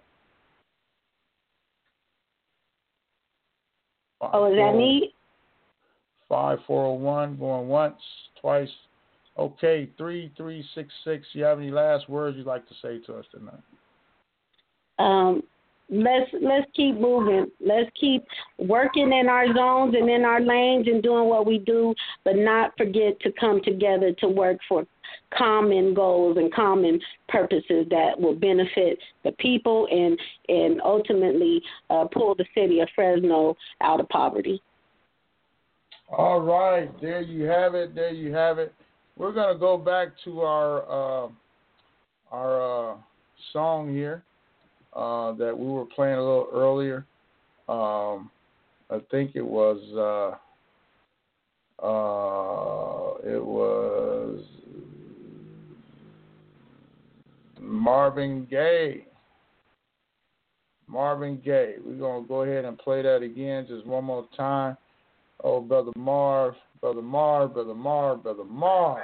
Oh, is that me? five four zero one, going once, twice. Okay, three three six six. You have any last words you'd like to say to us tonight? Um, let's let's keep moving. Let's keep working in our zones and in our lanes and doing what we do, but not forget to come together to work for common goals and common purposes that will benefit the people and and ultimately uh, pull the city of Fresno out of poverty. All right, there you have it. There you have it. We're going to go back to our uh, our uh, song here uh, that we were playing a little earlier. Um, I think it was uh, uh, it was Marvin Gaye. Marvin Gaye. We're going to go ahead and play that again just one more time. Oh, Brother Marv, Brother Marv, Brother Marv, Brother Marv.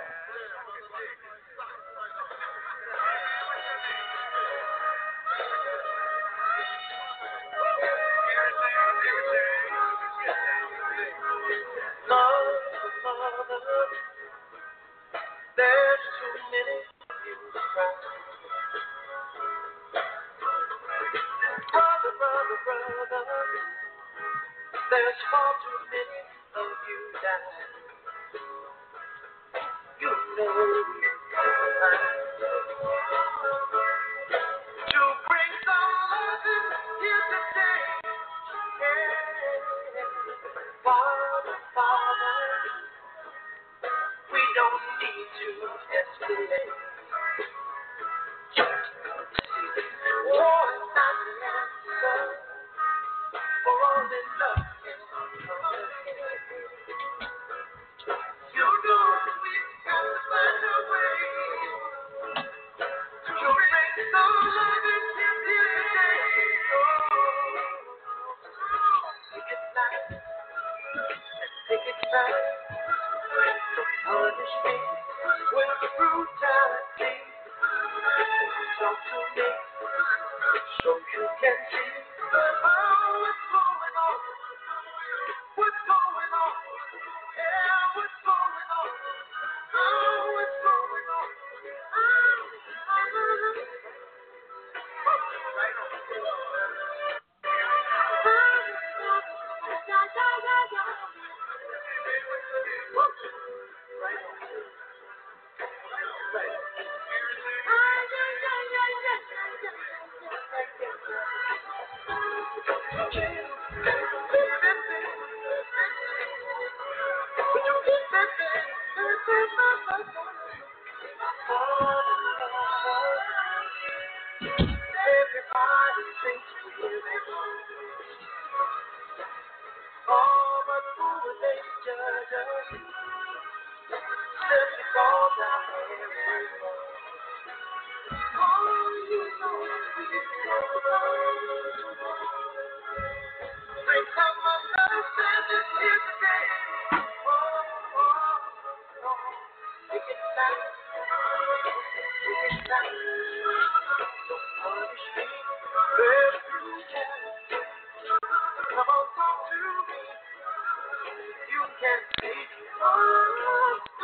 There's too many people crying. Brother, brother, brother, there's far too many of you dying. You know you're right. To bring some loving here today. Yeah. Father, Father, we don't need to escalate. War is not the answer for all this love and complicated. You know we've got to find a way to bring some love and here today. Oh, take it nice and take it right. Don't punish me with brutality. Talk to me so you can see oh, what's going on. What's going on? Yeah, what's going on? Oh, what's going on? Everybody thinks we're wrong. Oh, but who would they judge us? Simply fall down every wall. Oh, you know we Bring some understanding here today. Oh, oh, oh. Take it back. Take it back. Don't punish me. Let through challenge. Come on, talk to me. You can see. Oh,